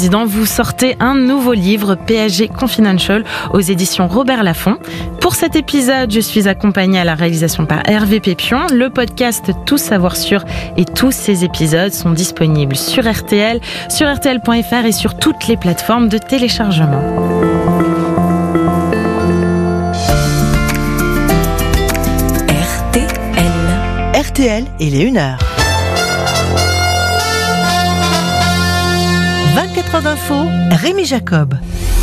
Président, vous sortez un nouveau livre, PSG Confidential, aux éditions Robert Laffont. Pour cet épisode, je suis accompagnée à la réalisation par Hervé Pépion. Le podcast Tout savoir sur et tous ces épisodes sont disponibles sur RTL, sur RTL.fr et sur toutes les plateformes de téléchargement. RTL, il est 1h. 24 heures d'info, Rémi Jacob.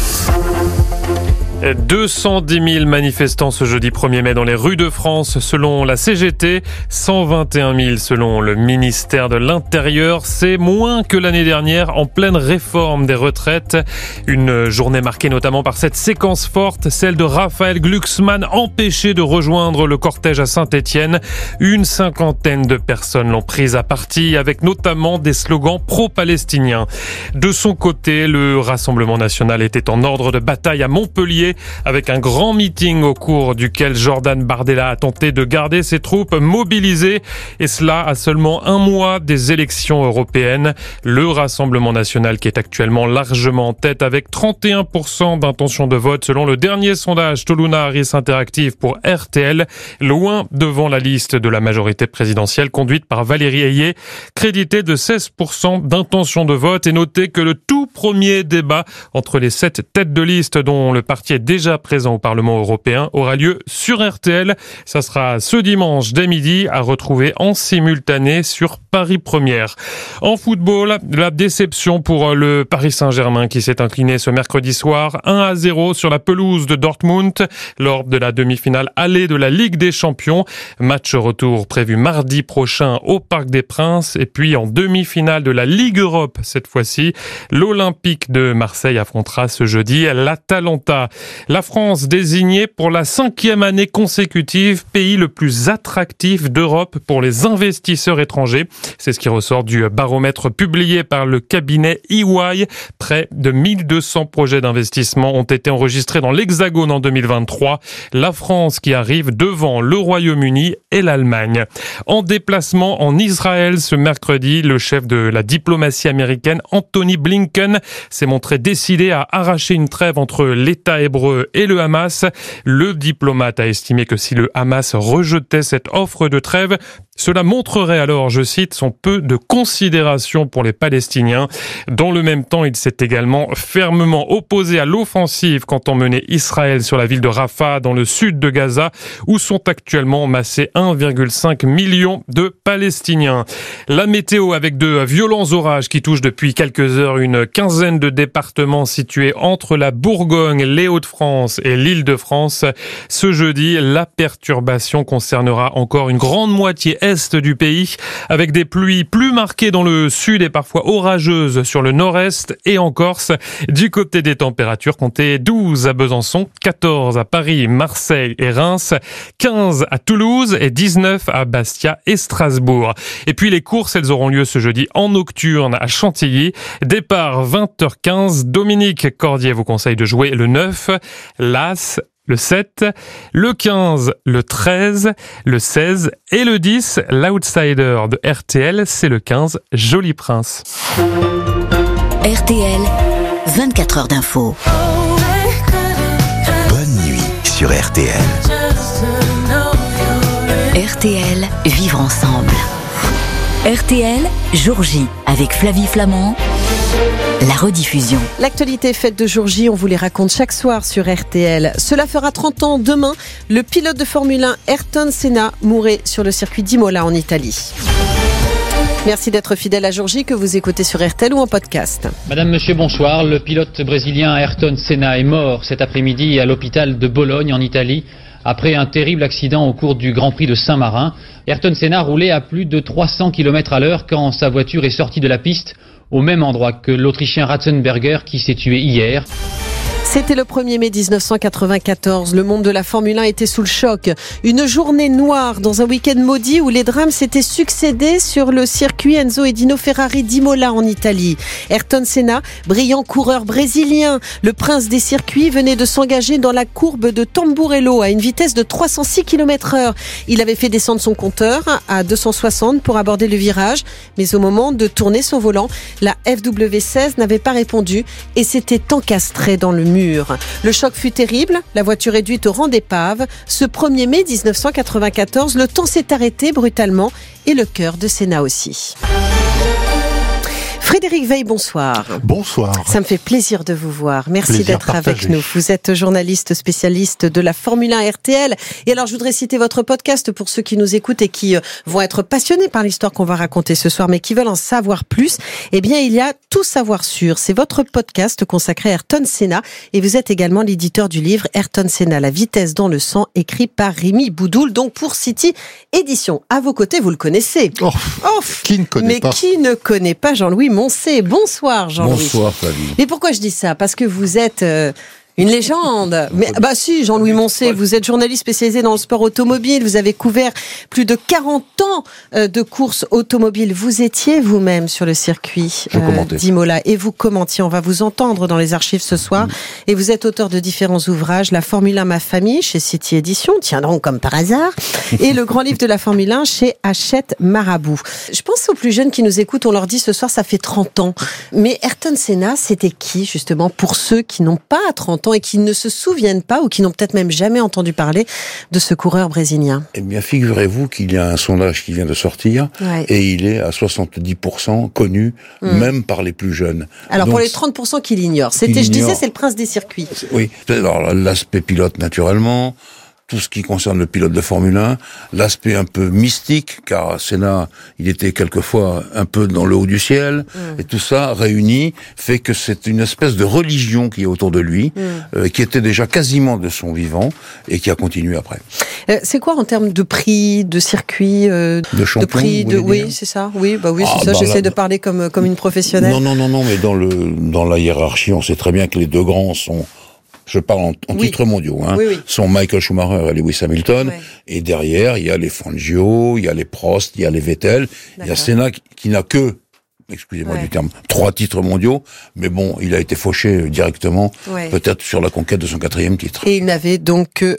210 000 manifestants ce jeudi 1er mai dans les rues de France selon la CGT, 121 000 selon le ministère de l'Intérieur. C'est moins que l'année dernière en pleine réforme des retraites. Une journée marquée notamment par cette séquence forte, celle de Raphaël Glucksmann empêché de rejoindre le cortège à Saint-Étienne. Une cinquantaine de personnes l'ont prise à partie avec notamment des slogans pro-palestiniens. De son côté, le Rassemblement national était en ordre de bataille à Montpellier avec un grand meeting au cours duquel Jordan Bardella a tenté de garder ses troupes mobilisées, et cela à seulement un mois des élections européennes. Le Rassemblement national qui est actuellement largement en tête avec 31% d'intention de vote selon le dernier sondage Toluna Harris Interactive pour RTL, loin devant la liste de la majorité présidentielle conduite par Valérie Ayé, créditée de 16% d'intention de vote. Et notez que le tout premier débat entre les 7 têtes de liste dont le parti est déjà présent au Parlement européen aura lieu sur RTL. Ça sera ce dimanche dès midi à retrouver en simultané sur Paris Première. En football, la déception pour le Paris Saint-Germain qui s'est incliné ce mercredi soir 1-0 sur la pelouse de Dortmund lors de la demi-finale allée de la Ligue des Champions. Match retour prévu mardi prochain au Parc des Princes. Et puis en demi-finale de la Ligue Europe cette fois-ci, l'Olympique de Marseille affrontera ce jeudi l'Atalanta. La France désignée pour la 5e année consécutive pays le plus attractif d'Europe pour les investisseurs étrangers. C'est ce qui ressort du baromètre publié par le cabinet EY. Près de 1200 projets d'investissement ont été enregistrés dans l'Hexagone en 2023. La France qui arrive devant le Royaume-Uni et l'Allemagne. En déplacement en Israël ce mercredi, le chef de la diplomatie américaine, Anthony Blinken, s'est montré décidé à arracher une trêve entre l'État hébreu et le Hamas. Le diplomate a estimé que si le Hamas rejetait cette offre de trêve, cela montrerait alors, je cite, son peu de considération pour les Palestiniens. Dans le même temps, il s'est également fermement opposé à l'offensive qu'entend mener Israël sur la ville de Rafah, dans le sud de Gaza, où sont actuellement massés 1,5 million de Palestiniens. La météo avec de violents orages qui touchent depuis quelques heures une quinzaine de départements situés entre la Bourgogne, les Hauts-de-France et l'Île-de-France. Ce jeudi, la perturbation concernera encore une grande moitié est du pays, avec des pluies plus marquées dans le sud et parfois orageuses sur le nord-est et en Corse. Du côté des températures, comptez 12 à Besançon, 14 à Paris, Marseille et Reims, 15 à Toulouse et 19 à Bastia et Strasbourg. Et puis les courses, elles auront lieu ce jeudi en nocturne à Chantilly. Départ 20h15. Dominique Cordier vous conseille de jouer le 9, l'As, le 7, le 15, le 13, le 16 et le 10. L'outsider de RTL, c'est le 15, Joli Prince. RTL, 24 heures d'info. Bonne nuit sur RTL. RTL, vivre ensemble. RTL, jour J, avec Flavie Flamand. La rediffusion. L'actualité faite de jour J, on vous les raconte chaque soir sur RTL. Cela fera 30 ans demain. Le pilote de Formule 1 Ayrton Senna mourrait sur le circuit d'Imola en Italie. Merci d'être fidèle à jour J que vous écoutez sur RTL ou en podcast. Madame, monsieur, bonsoir. Le pilote brésilien Ayrton Senna est mort cet après-midi à l'hôpital de Bologne en Italie après un terrible accident au cours du Grand Prix de Saint-Marin. Ayrton Senna roulait à plus de 300 km/h quand sa voiture est sortie de la piste au même endroit que l'Autrichien Ratzenberger qui s'est tué hier. C'était le 1er mai 1994. Le monde de la Formule 1 était sous le choc. Une journée noire dans un week-end maudit où les drames s'étaient succédés sur le circuit Enzo et Dino Ferrari d'Imola en Italie. Ayrton Senna, brillant coureur brésilien, le prince des circuits, venait de s'engager dans la courbe de Tamburello à une vitesse de 306 km/h. Il avait fait descendre son compteur à 260 pour aborder le virage, mais au moment de tourner son volant, la FW16 n'avait pas répondu et s'était encastrée dans le mur. Le choc fut terrible, la voiture réduite au rang d'épave. Ce 1er mai 1994, le temps s'est arrêté brutalement et le cœur de Senna aussi. Frédéric Veil, bonsoir. Bonsoir. Ça me fait plaisir de vous voir. Merci Plaisir d'être partagé. avec nous. Vous êtes journaliste spécialiste de la Formule 1 RTL. Et alors, je voudrais citer votre podcast pour ceux qui nous écoutent et qui vont être passionnés par l'histoire qu'on va raconter ce soir, mais qui veulent en savoir plus. Eh bien, il y a Tout savoir sur. C'est votre podcast consacré à Ayrton Senna. Et vous êtes également l'éditeur du livre Ayrton Senna, la vitesse dans le sang, écrit par Rémi Boudoul, donc pour City Édition. À vos côtés, vous le connaissez. Qui ne connaît pas. Mais qui ne connaît pas Jean-Louis Moncé? Bonsoir Jean-Louis. Bonsoir Flavie. Mais pourquoi je dis ça? Parce que vous êtes une légende. Mais bah si, Jean-Louis Moncé, vous êtes journaliste spécialisé dans le sport automobile. Vous avez couvert plus de 40 ans de courses automobiles. Vous étiez vous-même sur le circuit d'Imola et vous commentiez. On va vous entendre dans les archives ce soir. Et vous êtes auteur de différents ouvrages. La Formule 1, ma famille, chez City Édition, tiendront comme par hasard. Et le grand livre de la Formule 1 chez Hachette Marabout. Je pense aux plus jeunes qui nous écoutent, on leur dit ce soir, ça fait 30 ans. Mais Ayrton Senna, c'était qui justement pour ceux qui n'ont pas 30 ans et qui ne se souviennent pas ou qui n'ont peut-être même jamais entendu parler de ce coureur brésilien? Eh bien, figurez-vous qu'il y a un sondage qui vient de sortir et il est à 70% connu, même par les plus jeunes. Alors donc, pour les 30% qui l'ignorent, je disais, c'est le prince des circuits. Oui, alors l'aspect pilote naturellement, tout ce qui concerne le pilote de Formule 1, l'aspect un peu mystique, car Senna, il était quelquefois un peu dans le haut du ciel, et tout ça réuni fait que c'est une espèce de religion qui est autour de lui, qui était déjà quasiment de son vivant, et qui a continué après. C'est quoi en termes de prix, de circuit, de champion, de prix, oui, c'est ça. Oui, bah oui, c'est ça. J'essaie de parler comme une professionnelle. Non, mais dans la hiérarchie, on sait très bien que les deux grands sont. Je parle en titres mondiaux, sont Michael Schumacher et Lewis Hamilton, et derrière, il y a les Fangio, il y a les Prost, il y a les Vettel, il y a Senna qui n'a que, excusez-moi du terme, 3 titres mondiaux, mais bon, il a été fauché directement, peut-être sur la conquête de son 4e titre. Et il n'avait donc que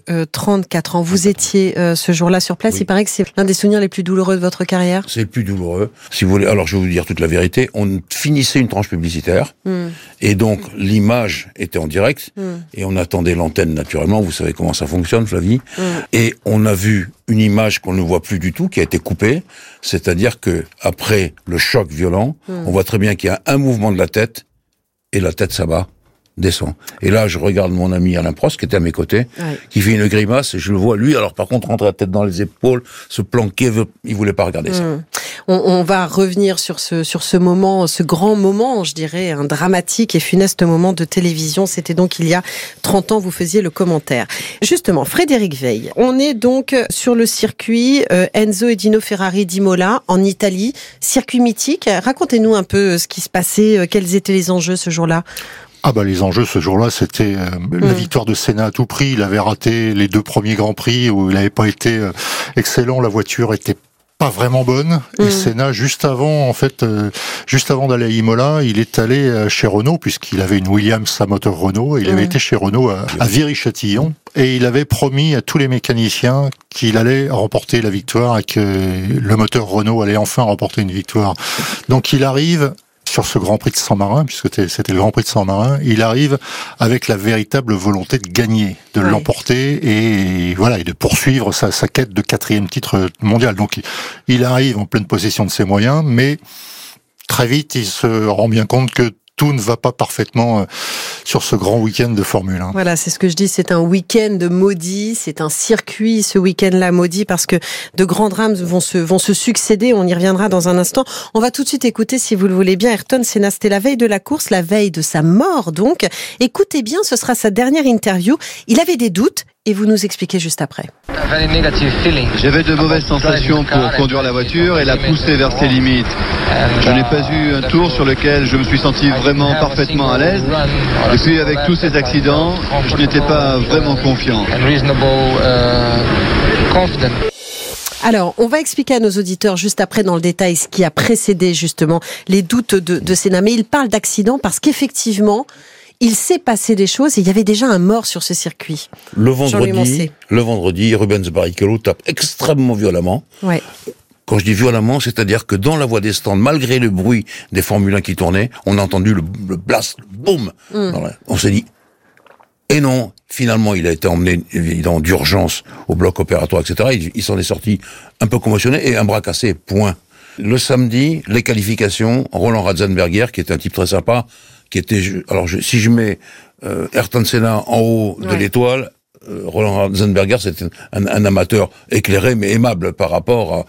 34 ans. Vous étiez ce jour-là sur place, il paraît que c'est l'un des souvenirs les plus douloureux de votre carrière. C'est le plus douloureux. Si vous voulez, alors je vais vous dire toute la vérité, on finissait une tranche publicitaire, et donc l'image était en direct, et on attendait l'antenne naturellement, vous savez comment ça fonctionne, Flavie, et on a vu une image qu'on ne voit plus du tout, qui a été coupée, c'est-à-dire que après le choc violent, on voit très bien qu'il y a un mouvement de la tête, et la tête s'abat, descend. Et là, je regarde mon ami Alain Prost, qui était à mes côtés, qui fait une grimace, et je le vois, lui, alors par contre, rentrer la tête dans les épaules, se planquer, il voulait pas regarder ça. On va revenir sur ce moment, ce grand moment, je dirais, un dramatique et funeste moment de télévision. C'était donc il y a 30 ans, vous faisiez le commentaire. Justement, Frédéric Veil, on est donc sur le circuit Enzo et Dino Ferrari d'Imola, en Italie, circuit mythique. Racontez-nous un peu ce qui se passait, quels étaient les enjeux ce jour-là. Les enjeux ce jour-là, c'était la victoire de Senna à tout prix. Il avait raté les 2 premiers Grands Prix où il n'avait pas été excellent. La voiture était pas vraiment bonne. Et Senna, juste avant d'aller à Imola, il est allé chez Renault, puisqu'il avait une Williams à moteur Renault, et il avait été chez Renault à Viry-Châtillon, et il avait promis à tous les mécaniciens qu'il allait remporter la victoire et que le moteur Renault allait enfin remporter une victoire. Donc il arrive sur ce Grand Prix de Saint-Marin, puisque c'était le Grand Prix de Saint-Marin, il arrive avec la véritable volonté de gagner, de l'emporter et de poursuivre sa quête de 4e titre mondial. Donc il arrive en pleine possession de ses moyens, mais très vite il se rend bien compte que tout ne va pas parfaitement sur ce grand week-end de Formule 1. Voilà, c'est ce que je dis, c'est un week-end maudit, c'est un circuit, ce week-end-là maudit, parce que de grands drames vont se succéder, on y reviendra dans un instant. On va tout de suite écouter, si vous le voulez bien, Ayrton Senna, c'était la veille de la course, la veille de sa mort donc. Écoutez bien, ce sera sa dernière interview. Il avait des doutes, et vous nous expliquez juste après. J'avais de mauvaises sensations pour conduire la voiture et la pousser vers ses limites. Je n'ai pas eu un tour sur lequel je me suis senti vraiment parfaitement à l'aise. Et puis avec tous ces accidents, je n'étais pas vraiment confiant. Alors, on va expliquer à nos auditeurs juste après dans le détail ce qui a précédé justement les doutes de Senna. Mais il parle d'accident parce qu'effectivement, il s'est passé des choses et il y avait déjà un mort sur ce circuit. Le vendredi, Rubens Barrichello tape extrêmement violemment. Ouais. Quand je dis violemment, c'est-à-dire que dans la voie des stands, malgré le bruit des Formule 1 qui tournaient, on a entendu le blast, le boum. On s'est dit, et non, finalement, il a été emmené évidemment d'urgence au bloc opératoire, etc. Il s'en est sorti un peu commotionné et un bras cassé, point. Le samedi, les qualifications, Roland Ratzenberger, qui était un type très sympa, qui était, si je mets Ayrton Senna en haut de l'étoile, Roland Ratzenberger, c'était un amateur éclairé mais aimable par rapport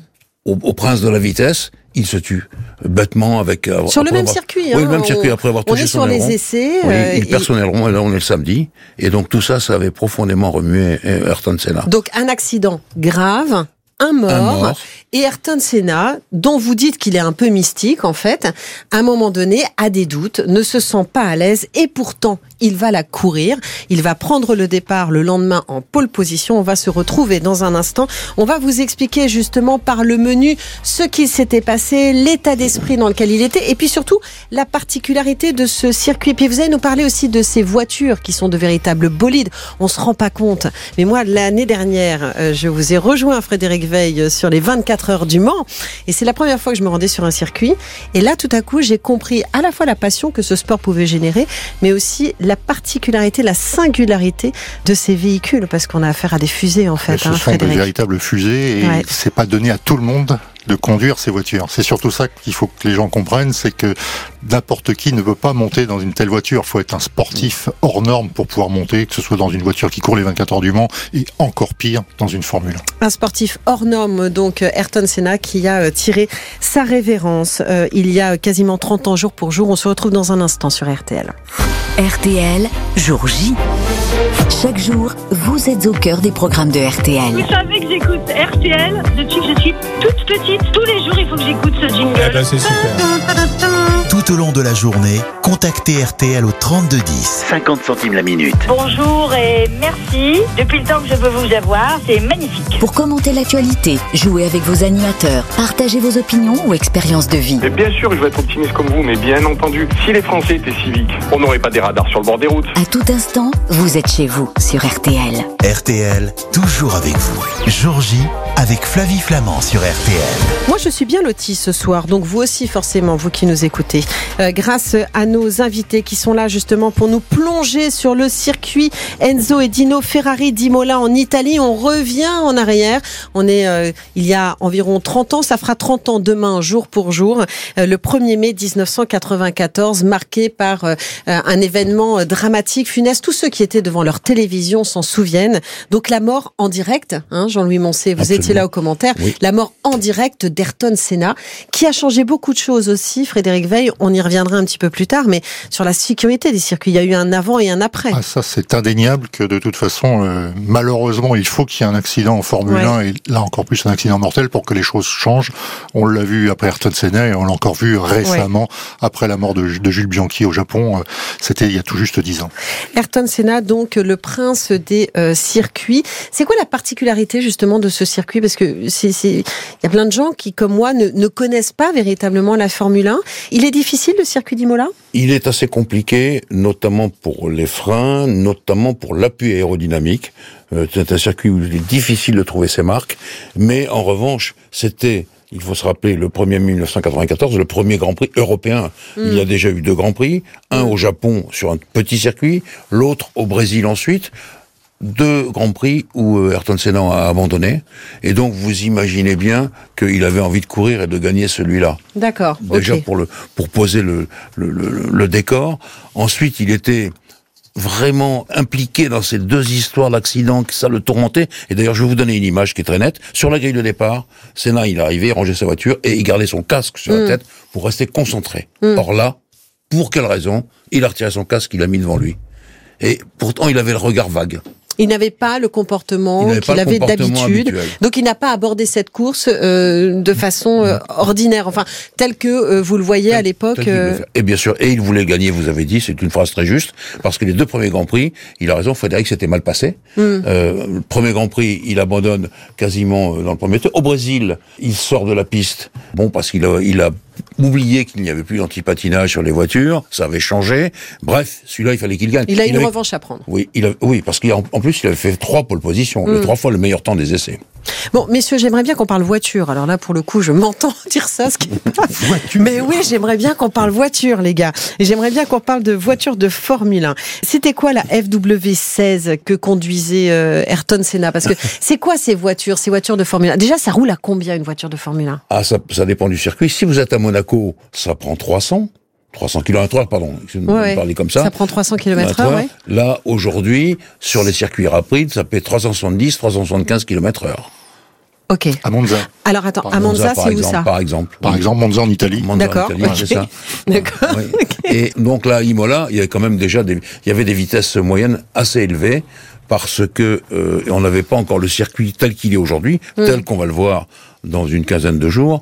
au prince de la vitesse. Il se tue bêtement avec... Sur le même circuit. Oui, le même circuit, après avoir touché son aileron. On est sur les essais. Oui, il perd son aileron, et là on est le samedi. Et donc tout ça, ça avait profondément remué Ayrton Senna. Donc un accident grave, un mort. Et Ayrton Senna, dont vous dites qu'il est un peu mystique en fait, à un moment donné a des doutes, ne se sent pas à l'aise et pourtant il va la courir. Il va prendre le départ le lendemain en pole position. On va se retrouver dans un instant. On va vous expliquer justement par le menu ce qui s'était passé, l'état d'esprit dans lequel il était et puis surtout la particularité de ce circuit. Puis vous allez nous parler aussi de ces voitures qui sont de véritables bolides. On se rend pas compte. Mais moi, l'année dernière, je vous ai rejoint, Frédéric Veil, sur les 24 heures du Mans. Et c'est la première fois que je me rendais sur un circuit. Et là, tout à coup, j'ai compris à la fois la passion que ce sport pouvait générer, mais aussi la particularité, la singularité de ces véhicules, parce qu'on a affaire à des fusées en fait. Ce sont de véritables fusées et c'est pas donné à tout le monde de conduire ces voitures. C'est surtout ça qu'il faut que les gens comprennent, c'est que n'importe qui ne peut pas monter dans une telle voiture. Il faut être un sportif hors norme pour pouvoir monter, que ce soit dans une voiture qui court les 24 heures du Mans et encore pire, dans une Formule 1. Un sportif hors norme, donc Ayrton Senna, qui a tiré sa révérence il y a quasiment 30 ans jour pour jour. On se retrouve dans un instant sur RTL. RTL, jour J. Chaque jour, vous êtes au cœur des programmes de RTL. Vous savez que j'écoute RTL depuis que je suis toute petite. Tous les jours, il faut que j'écoute ce jingle. Eh ben, c'est super. Tout au long de la journée, contactez RTL au 3210. 50 centimes la minute. Bonjour et merci. Depuis le temps que je peux vous avoir, c'est magnifique. Pour commenter l'actualité, jouer avec vos animateurs, partager vos opinions ou expériences de vie. Et bien sûr, je vais être optimiste comme vous, mais bien entendu, si les Français étaient civiques, on n'aurait pas des radars sur le bord des routes. À tout instant, vous êtes chez vous sur RTL. RTL, toujours avec vous. Jour J avec Flavie Flamand sur RTL. Moi, je suis bien lotie ce soir, donc vous aussi forcément, vous qui nous écoutez. Grâce à nos invités qui sont là justement pour nous plonger sur le circuit Enzo et Dino Ferrari d'Imola en Italie. On revient en arrière. On est il y a environ 30 ans, ça fera 30 ans demain, jour pour jour. Le 1er mai 1994, marqué par un événement dramatique, funeste. Tous ceux qui étaient devant leur télévision s'en souviennent. Donc la mort en direct, hein, Jean-Louis Moncé, vous étiez là aux commentaires. Oui. La mort en direct d'Ayrton Senna, qui a changé beaucoup de choses aussi, Frédéric Veil. On y reviendra un petit peu plus tard, mais sur la sécurité des circuits, il y a eu un avant et un après. Ah, ça, c'est indéniable que de toute façon, malheureusement, il faut qu'il y ait un accident en Formule 1 et là encore plus un accident mortel pour que les choses changent. On l'a vu après Ayrton Senna et on l'a encore vu récemment après la mort de Jules Bianchi au Japon. C'était il y a tout juste 10 ans. Ayrton Senna, donc le prince des circuits. C'est quoi la particularité justement de ce circuit? Parce que il y a plein de gens qui, comme moi, ne connaissent pas véritablement la Formule 1. Il est difficile le circuit d'Imola? Il est assez compliqué, notamment pour les freins, notamment pour l'appui aérodynamique. C'est un circuit où il est difficile de trouver ses marques, mais en revanche, c'était, il faut se rappeler, le 1er mai 1994, le premier Grand Prix européen. Il y a déjà eu 2 Grands Prix, un au Japon sur un petit circuit, l'autre au Brésil ensuite. 2 Grands Prix où Ayrton Senna a abandonné, et donc vous imaginez bien qu'il avait envie de courir et de gagner celui-là. D'accord. Déjà pour poser le décor. Ensuite, il était vraiment impliqué dans ces 2 histoires d'accidents, que ça le tourmentait. Et d'ailleurs, je vais vous donner une image qui est très nette. Sur la grille de départ, Senna, il est arrivé, il rangeait sa voiture et il gardait son casque sur la tête pour rester concentré. Or là, pour quelle raison? Il a retiré son casque, il l'a mis devant lui. Et pourtant, il avait le regard vague. Il n'avait pas le comportement qu'il avait d'habitude. Habituel. Donc il n'a pas abordé cette course de façon ordinaire, enfin telle que vous le voyez à l'époque. Et bien sûr, et il voulait gagner, vous avez dit, c'est une phrase très juste, parce que les 2 premiers Grands Prix, il a raison, Frédéric, c'était mal passé. Le premier Grand Prix, il abandonne quasiment dans le premier tour. Au Brésil, il sort de la piste, parce qu'il a oublié qu'il n'y avait plus d'antipatinage sur les voitures, ça avait changé. Bref, celui-là, il fallait qu'il gagne. Il a une revanche à prendre. Oui, parce qu'en plus, il avait fait 3 pole positions, 3 fois le meilleur temps des essais. Bon, messieurs, j'aimerais bien qu'on parle voiture. Alors là, pour le coup, je m'entends dire ça, ce qui est pas... Voiture. Mais oui, j'aimerais bien qu'on parle voiture, les gars. Et j'aimerais bien qu'on parle de voiture de Formule 1. C'était quoi la FW16 que conduisait Ayrton Senna? Parce que c'est quoi ces voitures de Formule 1? Déjà, ça roule à combien une voiture de Formule 1? Ah, ça dépend du circuit. Si vous êtes à Monaco, ça prend 300 km/h, pardon. Parler comme ça. Ça prend 300 km/h, ouais. Là, aujourd'hui, sur les circuits rapides, ça fait 370, 375 km/h. Ok. À Monza. Alors attends, à Monza, c'est où ça? Par exemple. Par exemple, Monza en Italie. D'accord. En Italie, c'est ça. D'accord. Oui. Okay. Et donc là, à Imola, il y avait quand même déjà il y avait des vitesses moyennes assez élevées parce que on n'avait pas encore le circuit tel qu'il est aujourd'hui, tel qu'on va le voir dans une quinzaine de jours.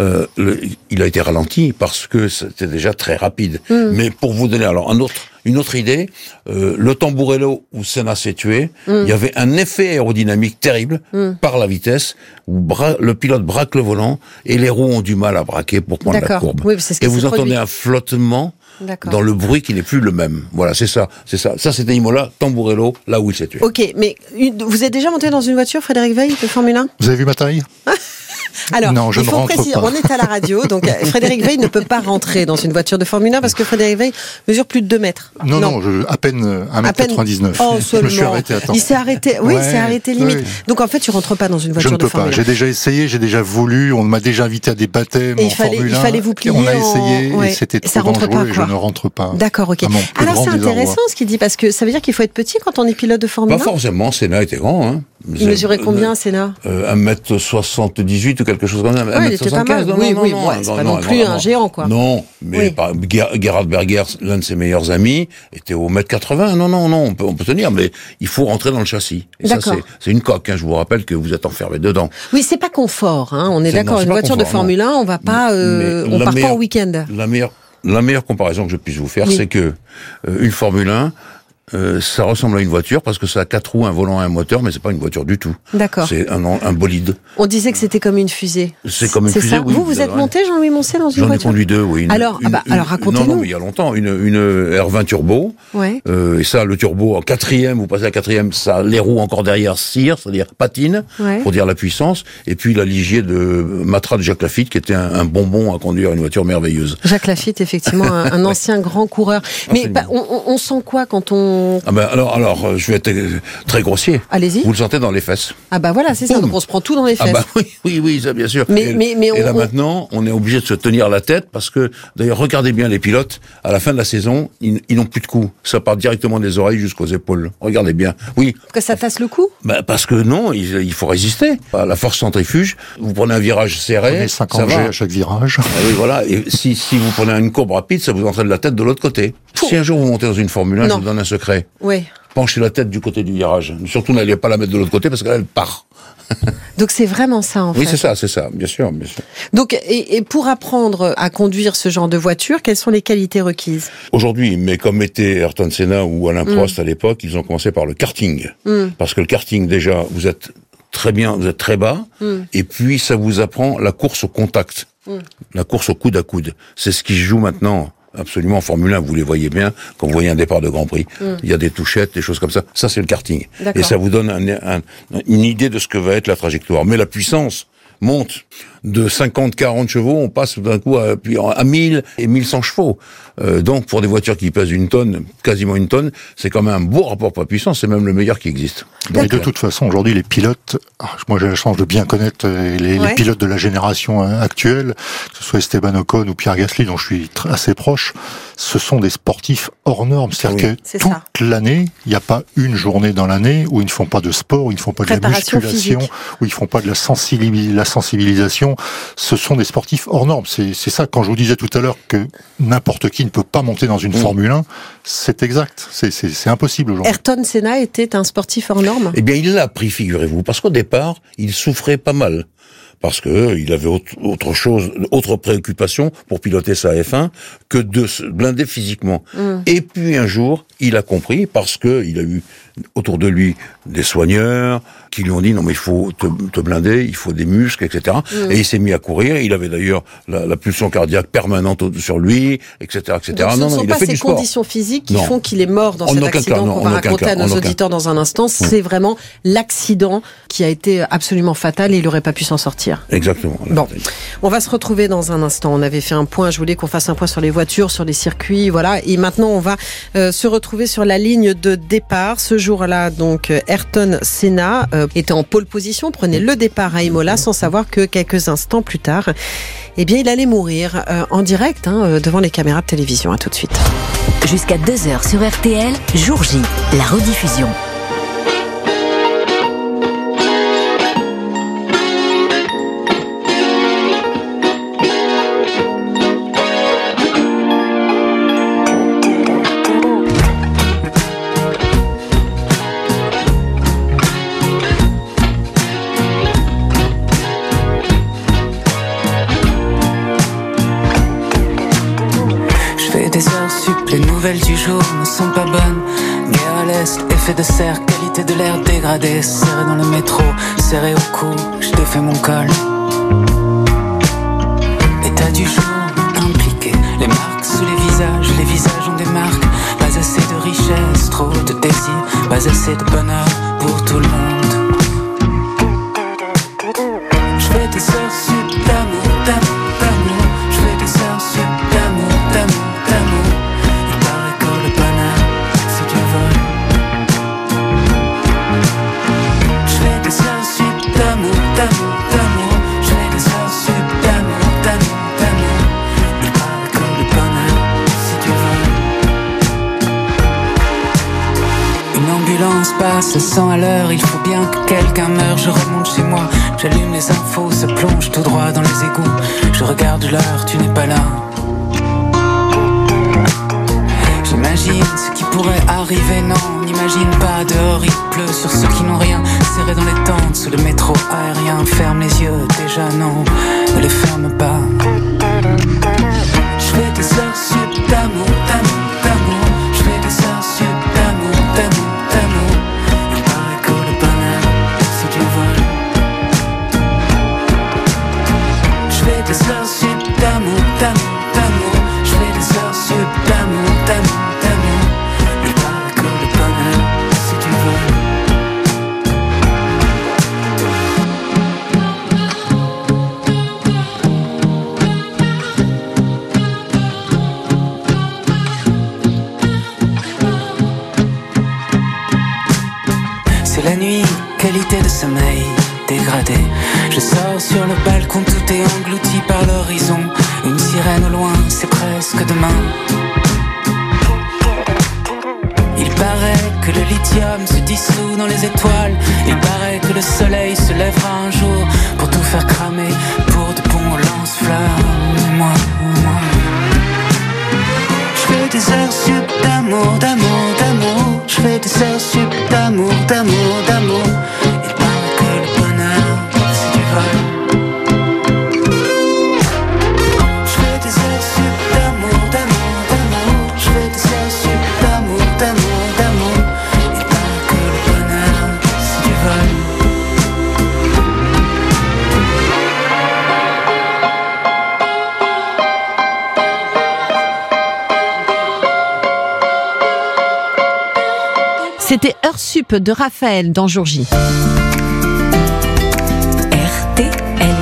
Il a été ralenti parce que c'était déjà très rapide. Mais pour vous donner alors une autre idée, le Tamburello où Senna s'est tué, il y avait un effet aérodynamique terrible par la vitesse où le pilote braque le volant et les roues ont du mal à braquer pour prendre la courbe. Oui, c'est ce qui et vous s'est entendez produit. un flottement dans le bruit qui n'est plus le même. Voilà, c'est ça. Ça, c'était Imola, Tamburello, là où il s'est tué. Ok, mais vous êtes déjà monté dans une voiture, Frédéric Veil, de Formule 1? Vous avez vu ma taille? Alors, non, il faut préciser, on est à la radio, donc Frédéric Veil ne peut pas rentrer dans une voiture de Formule 1 parce que Frédéric Veil mesure plus de 2 mètres. Non, à peine 1m99. Oh, je me suis arrêté à temps. Il s'est arrêté, oui, il s'est arrêté limite. Oui. Donc en fait, tu rentres pas dans une voiture de Formule 1. Je ne peux pas, j'ai déjà essayé, j'ai déjà voulu, on m'a déjà invité à des baptêmes en Formule 1. Il fallait vous plier. On a essayé et c'était trop dangereux et je ne rentre pas. D'accord, ok. Alors c'est intéressant ce qu'il dit parce que ça veut dire qu'il faut être petit quand on est pilote de Formule 1? Pas forcément, Senna était grand, hein. Il mesurait combien, Senna? 1m78 ou quelque chose comme ça. Ouais, il était pas mal. Oui, c'est pas non plus un géant, quoi. Non, mais Gerhard Berger, l'un de ses meilleurs amis, était au 1m80. Non, on peut tenir, mais il faut rentrer dans le châssis. Et ça, c'est une coque, hein. Je vous rappelle que vous êtes enfermé dedans. Oui, c'est pas confort, hein. On est d'accord. Une voiture de Formule 1, on va pas, on part pas en week-end. La meilleure comparaison que je puisse vous faire, c'est que une Formule 1, ça ressemble à une voiture parce que ça a 4 roues, un volant et un moteur, mais c'est pas une voiture du tout. D'accord. C'est un bolide. On disait que c'était comme une fusée. C'est comme une fusée, ça. oui. Vous êtes monté, Jean-Louis Moncé, dans une voiture? J'en ai conduit 2, oui. Alors racontez-nous. Non, mais il y a longtemps. Une R20 turbo. Ouais. Et ça, le turbo en 4e, vous passez à 4e, ça, les roues encore derrière cirent, c'est-à-dire patinent, pour dire la puissance. Et puis la Ligier de Matra de Jacques Lafitte, qui était un bonbon à conduire, une voiture merveilleuse. Jacques Lafitte, effectivement, un ancien grand coureur. Mais on sent quoi quand on... Alors, je vais être très grossier. Allez-y. Vous le sentez dans les fesses. Ah bah voilà, c'est ça. Donc on se prend tout dans les fesses. Ah bah oui, ça bien sûr. Mais maintenant, on est obligé de se tenir la tête parce que, d'ailleurs, regardez bien les pilotes. À la fin de la saison, ils n'ont plus de cou. Ça part directement des oreilles jusqu'aux épaules. Regardez bien. Oui. Parce que ça tasse le cou? Parce que non, il faut résister. À la force centrifuge, vous prenez un virage serré. Prenez 50 G à chaque virage. Ah oui, voilà. Et si vous prenez une courbe rapide, ça vous entraîne la tête de l'autre côté. Si un jour vous montez dans une Formule 1, je vous donne un secret. Oui. Penchez la tête du côté du virage. Surtout, n'allez pas la mettre de l'autre côté parce qu'elle elle part. Donc c'est vraiment ça, en fait. Oui, c'est ça, bien sûr. Donc, et pour apprendre à conduire ce genre de voiture, quelles sont les qualités requises? Aujourd'hui, mais comme était Ayrton Senna ou Alain Prost à l'époque, ils ont commencé par le karting. Parce que le karting, déjà, vous êtes très bien, vous êtes très bas, et puis ça vous apprend la course au contact, la course au coude à coude. C'est ce qui se joue maintenant. Absolument, en Formule 1, vous les voyez bien, quand vous voyez un départ de Grand Prix. Il y a des touchettes, des choses comme ça. Ça, c'est le karting. Et ça vous donne une idée de ce que va être la trajectoire. Mais la puissance monte de 50-40 chevaux, on passe d'un coup à 1000 et 1100 chevaux. Donc, pour des voitures qui pèsent une tonne, quasiment une tonne, c'est quand même un beau rapport poids-puissance, c'est même le meilleur qui existe. Et de toute façon, aujourd'hui, les pilotes, moi j'ai la chance de bien connaître les pilotes de la génération actuelle, que ce soit Esteban Ocon ou Pierre Gasly, dont je suis assez proche, ce sont des sportifs hors normes. C'est-à-dire que toute l'année, il n'y a pas une journée dans l'année où ils ne font pas de sport, où ils ne font pas de la musculation, où ils ne font pas de la sensibilisation compétition. Ce sont des sportifs hors normes. C'est ça, quand je vous disais tout à l'heure que n'importe qui ne peut pas monter dans une Formule 1, c'est exact. C'est impossible aujourd'hui. Ayrton Senna était un sportif hors norme? Eh bien, il l'a pris, figurez-vous, parce qu'au départ, il souffrait pas mal. Parce que il avait autre préoccupation pour piloter sa F1 que de se blinder physiquement. Et puis un jour, il a compris, parce que il a eu autour de lui des soigneurs qui lui ont dit non mais il faut te blinder, il faut des muscles, etc. Et il s'est mis à courir. Il avait d'ailleurs la pulsion cardiaque permanente sur lui, etc., etc. Donc, ce ne sont pas ces conditions physiques qui font qu'il est mort dans cet accident qu'on va raconter à nos auditeurs dans un instant. C'est vraiment l'accident qui a été absolument fatal et il n'aurait pas pu s'en sortir. Exactement. Bon, on va se retrouver dans un instant. On avait fait un point, je voulais qu'on fasse un point sur les voitures, sur les circuits, voilà. Et maintenant, on va se retrouver sur la ligne de départ. Ce jour-là, donc, Ayrton Senna était en pole position, prenait le départ à Imola sans savoir que quelques instants plus tard, eh bien, il allait mourir en direct devant les caméras de télévision. À tout de suite. Jusqu'à 2h sur RTL, Jour J, la rediffusion. Les nouvelles du jour ne sont pas bonnes. Guerre à l'est, effet de serre, qualité de l'air dégradée. Serré dans le métro, serré au cou, je défais mon col. État du jour impliqué. Les marques sous les visages ont des marques. Pas assez de richesse, trop de désir. Pas assez de bonheur pour tout le monde. Je fais des heures sup d'amour, d'amour, d'amour. Je fais des heures sup d'amour, d'amour, d'amour. Passe 100 à l'heure, il faut bien que quelqu'un meure. Je remonte chez moi, j'allume les infos, se plonge tout droit dans les égouts. Je regarde l'heure, tu n'es pas là. J'imagine ce qui pourrait arriver, non, n'imagine pas. Dehors il pleut sur ceux qui n'ont rien. Serré dans les tentes, sous le métro aérien. Ferme les yeux, déjà non, ne les ferme pas. Je fais des heures sup d'amour, d'amour, d'amour. Je fais des heures sup d'amour, d'amour. Des heures sup d'amour, d'amour, d'amour. Je fais des heures sup d'amour, d'amour, d'amour. Il paraît que le bonheur, si tu C'est la nuit, qualité de sommeil dégradé. Je sors sur le balcon, tout est englouti par l'horizon. Une sirène au loin, c'est presque demain. Il paraît que le lithium se dissout dans les étoiles. Il paraît que le soleil se lèvera un jour pour tout faire cramer, pour de bons lance-flammes. Moi. Je fais des heures sup d'amour, d'amour, d'amour. Je fais des heures sup d'amour, d'amour, d'amour. C'était Heure Sup de Raphaël dans Jour J. RTL.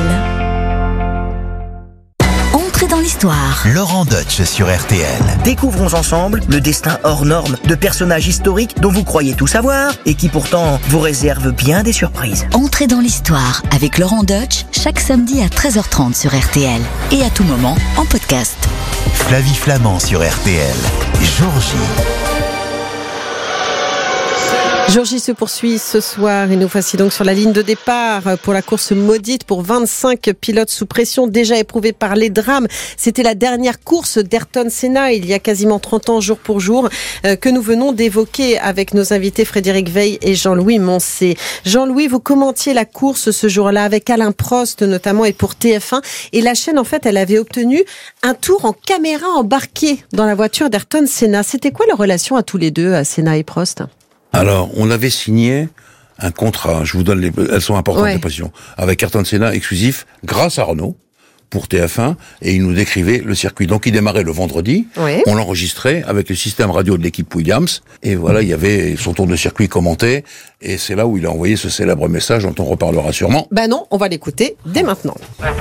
Entrez dans l'histoire. Laurent Deutsch sur RTL. Découvrons ensemble le destin hors norme de personnages historiques dont vous croyez tout savoir et qui pourtant vous réservent bien des surprises. Entrez dans l'histoire avec Laurent Deutsch chaque samedi à 13h30 sur RTL et à tout moment en podcast. Flavie Flamand sur RTL. Jour J. Jour J se poursuit ce soir et nous voici donc sur la ligne de départ pour la course maudite pour 25 pilotes sous pression déjà éprouvés par les drames. C'était la dernière course d'Ayrton Senna il y a quasiment 30 ans jour pour jour que nous venons d'évoquer avec nos invités Frédéric Weil et Jean-Louis Moncé. Jean-Louis, vous commentiez la course ce jour-là avec Alain Prost notamment et pour TF1 et la chaîne en fait elle avait obtenu un tour en caméra embarquée dans la voiture d'Ayrton Senna. C'était quoi leur relation à tous les deux, à Senna et Prost ? Alors, on avait signé un contrat, je vous donne elles sont importantes les précisions, avec Ayrton Senna exclusif, grâce à Renault, pour TF1, et il nous décrivait le circuit. Donc il démarrait le vendredi, on l'enregistrait avec le système radio de l'équipe Williams, et voilà, il y avait son tour de circuit commenté, et c'est là où il a envoyé ce célèbre message dont on reparlera sûrement. Ben non, on va l'écouter dès maintenant.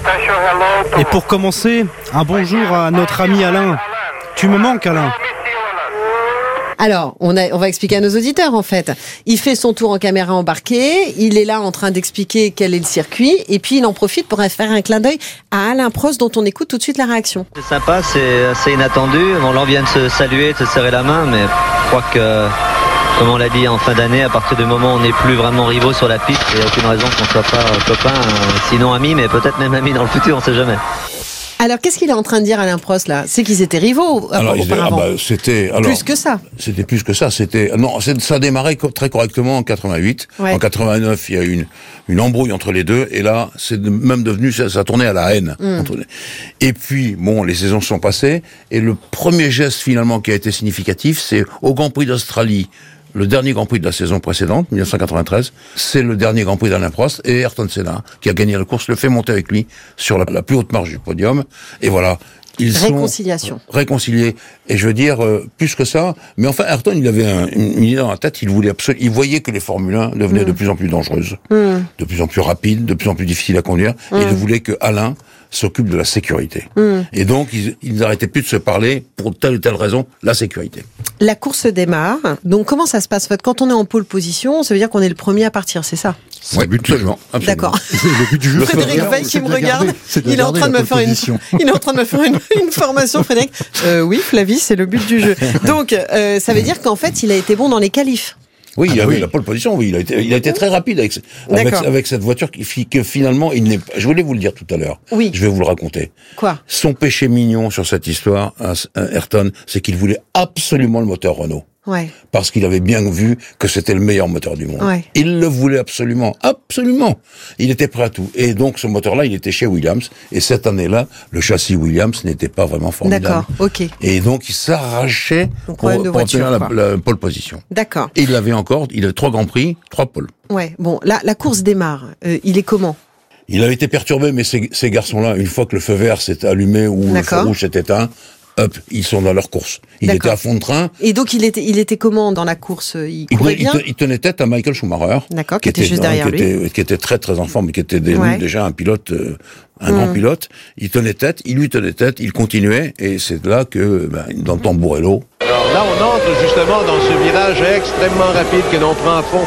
Et pour commencer, un bonjour à notre ami Alain. Tu me manques, Alain. Alors, on va expliquer à nos auditeurs, en fait. Il fait son tour en caméra embarquée, il est là en train d'expliquer quel est le circuit, et puis il en profite pour faire un clin d'œil à Alain Prost, dont on écoute tout de suite la réaction. C'est sympa, c'est assez inattendu. Bon, là, on vient de se saluer, de se serrer la main, mais je crois que, comme on l'a dit en fin d'année, à partir du moment où on n'est plus vraiment rivaux sur la piste, il n'y a aucune raison qu'on ne soit pas copains, sinon amis, mais peut-être même amis dans le futur, on ne sait jamais. Alors, qu'est-ce qu'il est en train de dire, Alain Prost, là ? C'est qu'ils étaient rivaux auparavant. Plus que ça. C'était plus que ça. Ça a démarré très correctement en 88. Ouais. En 89, il y a eu une embrouille entre les deux. Et là, c'est même devenu, ça tournait à la haine. Et puis, bon, les saisons sont passées. Et le premier geste, finalement, qui a été significatif, c'est au Grand Prix d'Australie. Le dernier Grand Prix de la saison précédente, 1993, c'est le dernier Grand Prix d'Alain Prost et Ayrton Senna, qui a gagné la course, le fait monter avec lui sur la plus haute marge du podium. Et voilà. Réconciliation. Sont réconciliés. Et je veux dire, plus que ça. Mais enfin, Ayrton, il avait une idée dans la tête. Il voyait que les Formule 1 devenaient de plus en plus dangereuses, de plus en plus rapides, de plus en plus difficiles à conduire. Et il voulait que Alain s'occupe de la sécurité. Et donc, ils n'arrêtaient plus de se parler pour telle ou telle raison, la sécurité. La course démarre. Donc, comment ça se passe ? Quand on est en pole position, ça veut dire qu'on est le premier à partir, c'est ça ? Oui, absolument. D'accord. Le but du jeu, Frédéric Weil qui me regarde, il est en train de me faire une formation, Frédéric. Oui, Flavie, c'est le but du jeu. Donc, ça veut dire qu'en fait, il a été bon dans les qualifs. Oui, il a pole position, oui, il a été très rapide avec cette voiture que finalement, je voulais vous le dire tout à l'heure. Oui. Je vais vous le raconter. Quoi ? Son péché mignon sur cette histoire, Ayrton, c'est qu'il voulait absolument le moteur Renault. Ouais. Parce qu'il avait bien vu que c'était le meilleur moteur du monde. Ouais. Il le voulait absolument, absolument. Il était prêt à tout. Et donc, ce moteur-là, il était chez Williams. Et cette année-là, le châssis Williams n'était pas vraiment formidable. D'accord, ok. Et donc, il s'arrachait pour obtenir la pole position. D'accord. Et il avait 3 Grands Prix, 3 pôles. Ouais, bon, la course démarre. Il est comment ? Il avait été perturbé, mais ces garçons-là, une fois que le feu vert s'est allumé ou le feu rouge s'est éteint, hop, ils sont dans leur course. Il était à fond de train. Et donc, il était comment dans la course ? Il courait bien ? Il tenait tête à Michael Schumacher. D'accord, qui était juste derrière lui. Qui était très, très en forme, mais qui était déjà un pilote, un grand pilote. Il lui tenait tête, il continuait, et c'est là que, dans Tamburello. Alors là, on entre justement dans ce virage extrêmement rapide que l'on prend à fond.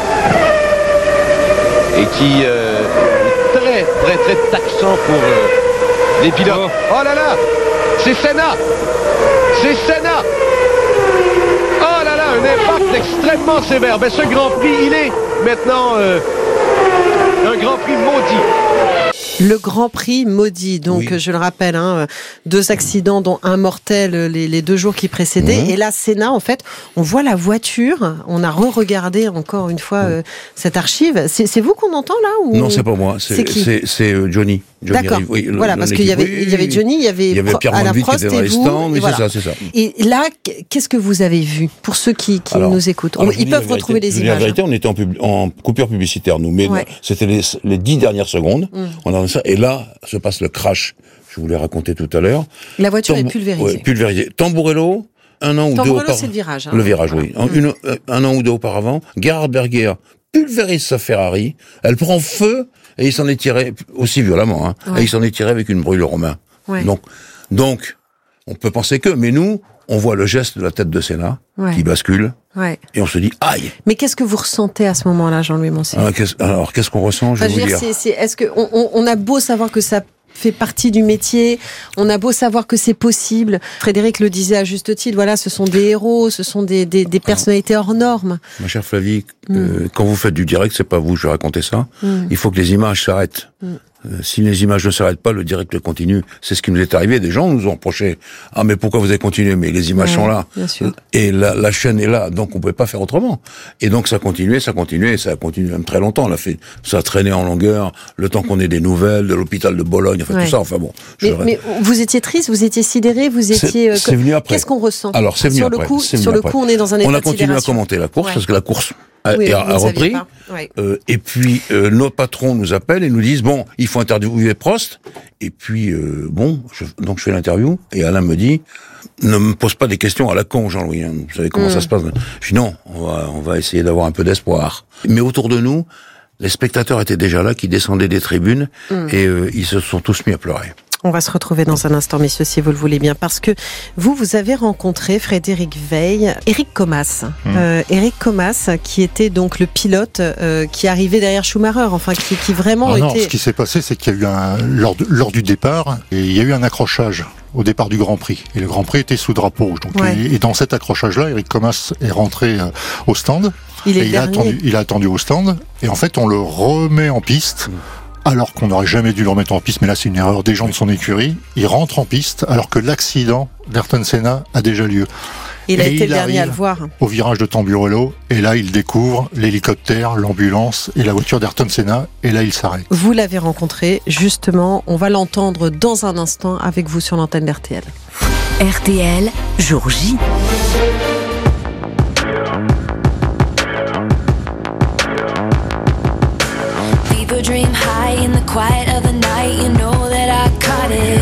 Et qui est très, très, très taxant pour les pilotes. Oh là là! C'est Senna! C'est Senna! Oh là là, un impact extrêmement sévère. Ce Grand Prix, il est maintenant un Grand Prix maudit. Le Grand Prix maudit, donc je le rappelle, 2 accidents dont un mortel les 2 jours qui précédaient. Et là, Senna, en fait, on voit la voiture, on a re-regardé encore une fois cette archive. C'est vous qu'on entend là ou... Non, c'est pas moi, c'est Johnny. D'accord, voilà, parce qu'il y avait Johnny, il y avait Pierre Alain Manville Prost qui était dans les stands, oui, voilà. c'est ça. Et là, qu'est-ce que vous avez vu pour ceux qui nous écoutent? Ils peuvent retrouver les images. En vérité, on était en coupure publicitaire, nous, mais c'était les 10 dernières secondes. On a ça, et là se passe le crash. Je vous l'ai raconté tout à l'heure. La voiture est pulvérisée. Pulvérisée. Tamburello, un an ou deux auparavant. C'est le virage. Le virage, oui. Un an ou deux auparavant, Gerhard Berger pulvérise sa Ferrari. Elle prend feu et il s'en est tiré aussi violemment. Et il s'en est tiré avec une brûlure aux mains. Donc, on peut penser que, mais nous, on voit le geste de la tête de Senna qui bascule. Et on se dit aïe. Mais qu'est-ce que vous ressentez à ce moment-là, Jean-Louis Moncé? Alors, qu'est-ce qu'on ressent? Je vais vous dire. Est-ce que on a beau savoir que ça fait partie du métier. On a beau savoir que c'est possible. Frédéric le disait à juste titre, voilà, ce sont des héros, ce sont des personnalités hors normes. Ma chère Flavie, quand vous faites du direct, c'est pas vous, je vais raconter ça. Il faut que les images s'arrêtent. Si les images ne s'arrêtent pas, le direct continue. C'est ce qui nous est arrivé. Des gens nous ont reproché. Ah, mais pourquoi vous avez continué? Mais les images sont là. Bien sûr. Et la chaîne est là. Donc on pouvait pas faire autrement. Et donc ça continuait, et ça a continué même très longtemps. Ça a traîné en longueur, le temps qu'on ait des nouvelles, de l'hôpital de Bologne, tout ça. Enfin bon. Mais vous étiez triste, vous étiez sidéré, vous étiez, c'est venu après. Qu'est-ce qu'on ressent? Alors, c'est venu après. Sur le coup, on est dans un état de sidération. On a continué à commenter la course, parce que la course a repris. Et puis, nos patrons nous appellent et nous disent, bon, il faut interviewer Prost. Et puis, donc je fais l'interview, et Alain me dit, ne me pose pas des questions à la con, Jean-Louis. Vous savez comment ça se passe. Je dis non, on va essayer d'avoir un peu d'espoir. Mais autour de nous, les spectateurs étaient déjà là, qui descendaient des tribunes, et ils se sont tous mis à pleurer. On va se retrouver dans un instant, messieurs, si vous le voulez bien, parce que vous avez rencontré, Frédéric Veil, Eric Comas. Eric Comas, qui était donc le pilote qui arrivait derrière Schumacher, enfin qui vraiment Non, ce qui s'est passé, c'est qu'il y a eu lors du départ, et il y a eu un accrochage au départ du Grand Prix. Et le Grand Prix était sous drapeau rouge. Donc, et dans cet accrochage-là, Eric Comas est rentré au stand. Il a attendu au stand, et en fait, on le remet en piste. Alors qu'on n'aurait jamais dû le remettre en piste, mais là c'est une erreur des gens de son écurie. Il rentre en piste alors que l'accident d'Ayrton Senna a déjà lieu. Il a été le dernier à le voir. Au virage de Tamburello, et là il découvre l'hélicoptère, l'ambulance et la voiture d'Ayrton Senna, et là il s'arrête. Vous l'avez rencontré, justement, on va l'entendre dans un instant avec vous sur l'antenne d'RTL. RTL, jour J. Dream high in the quiet of the night, you know that I caught it.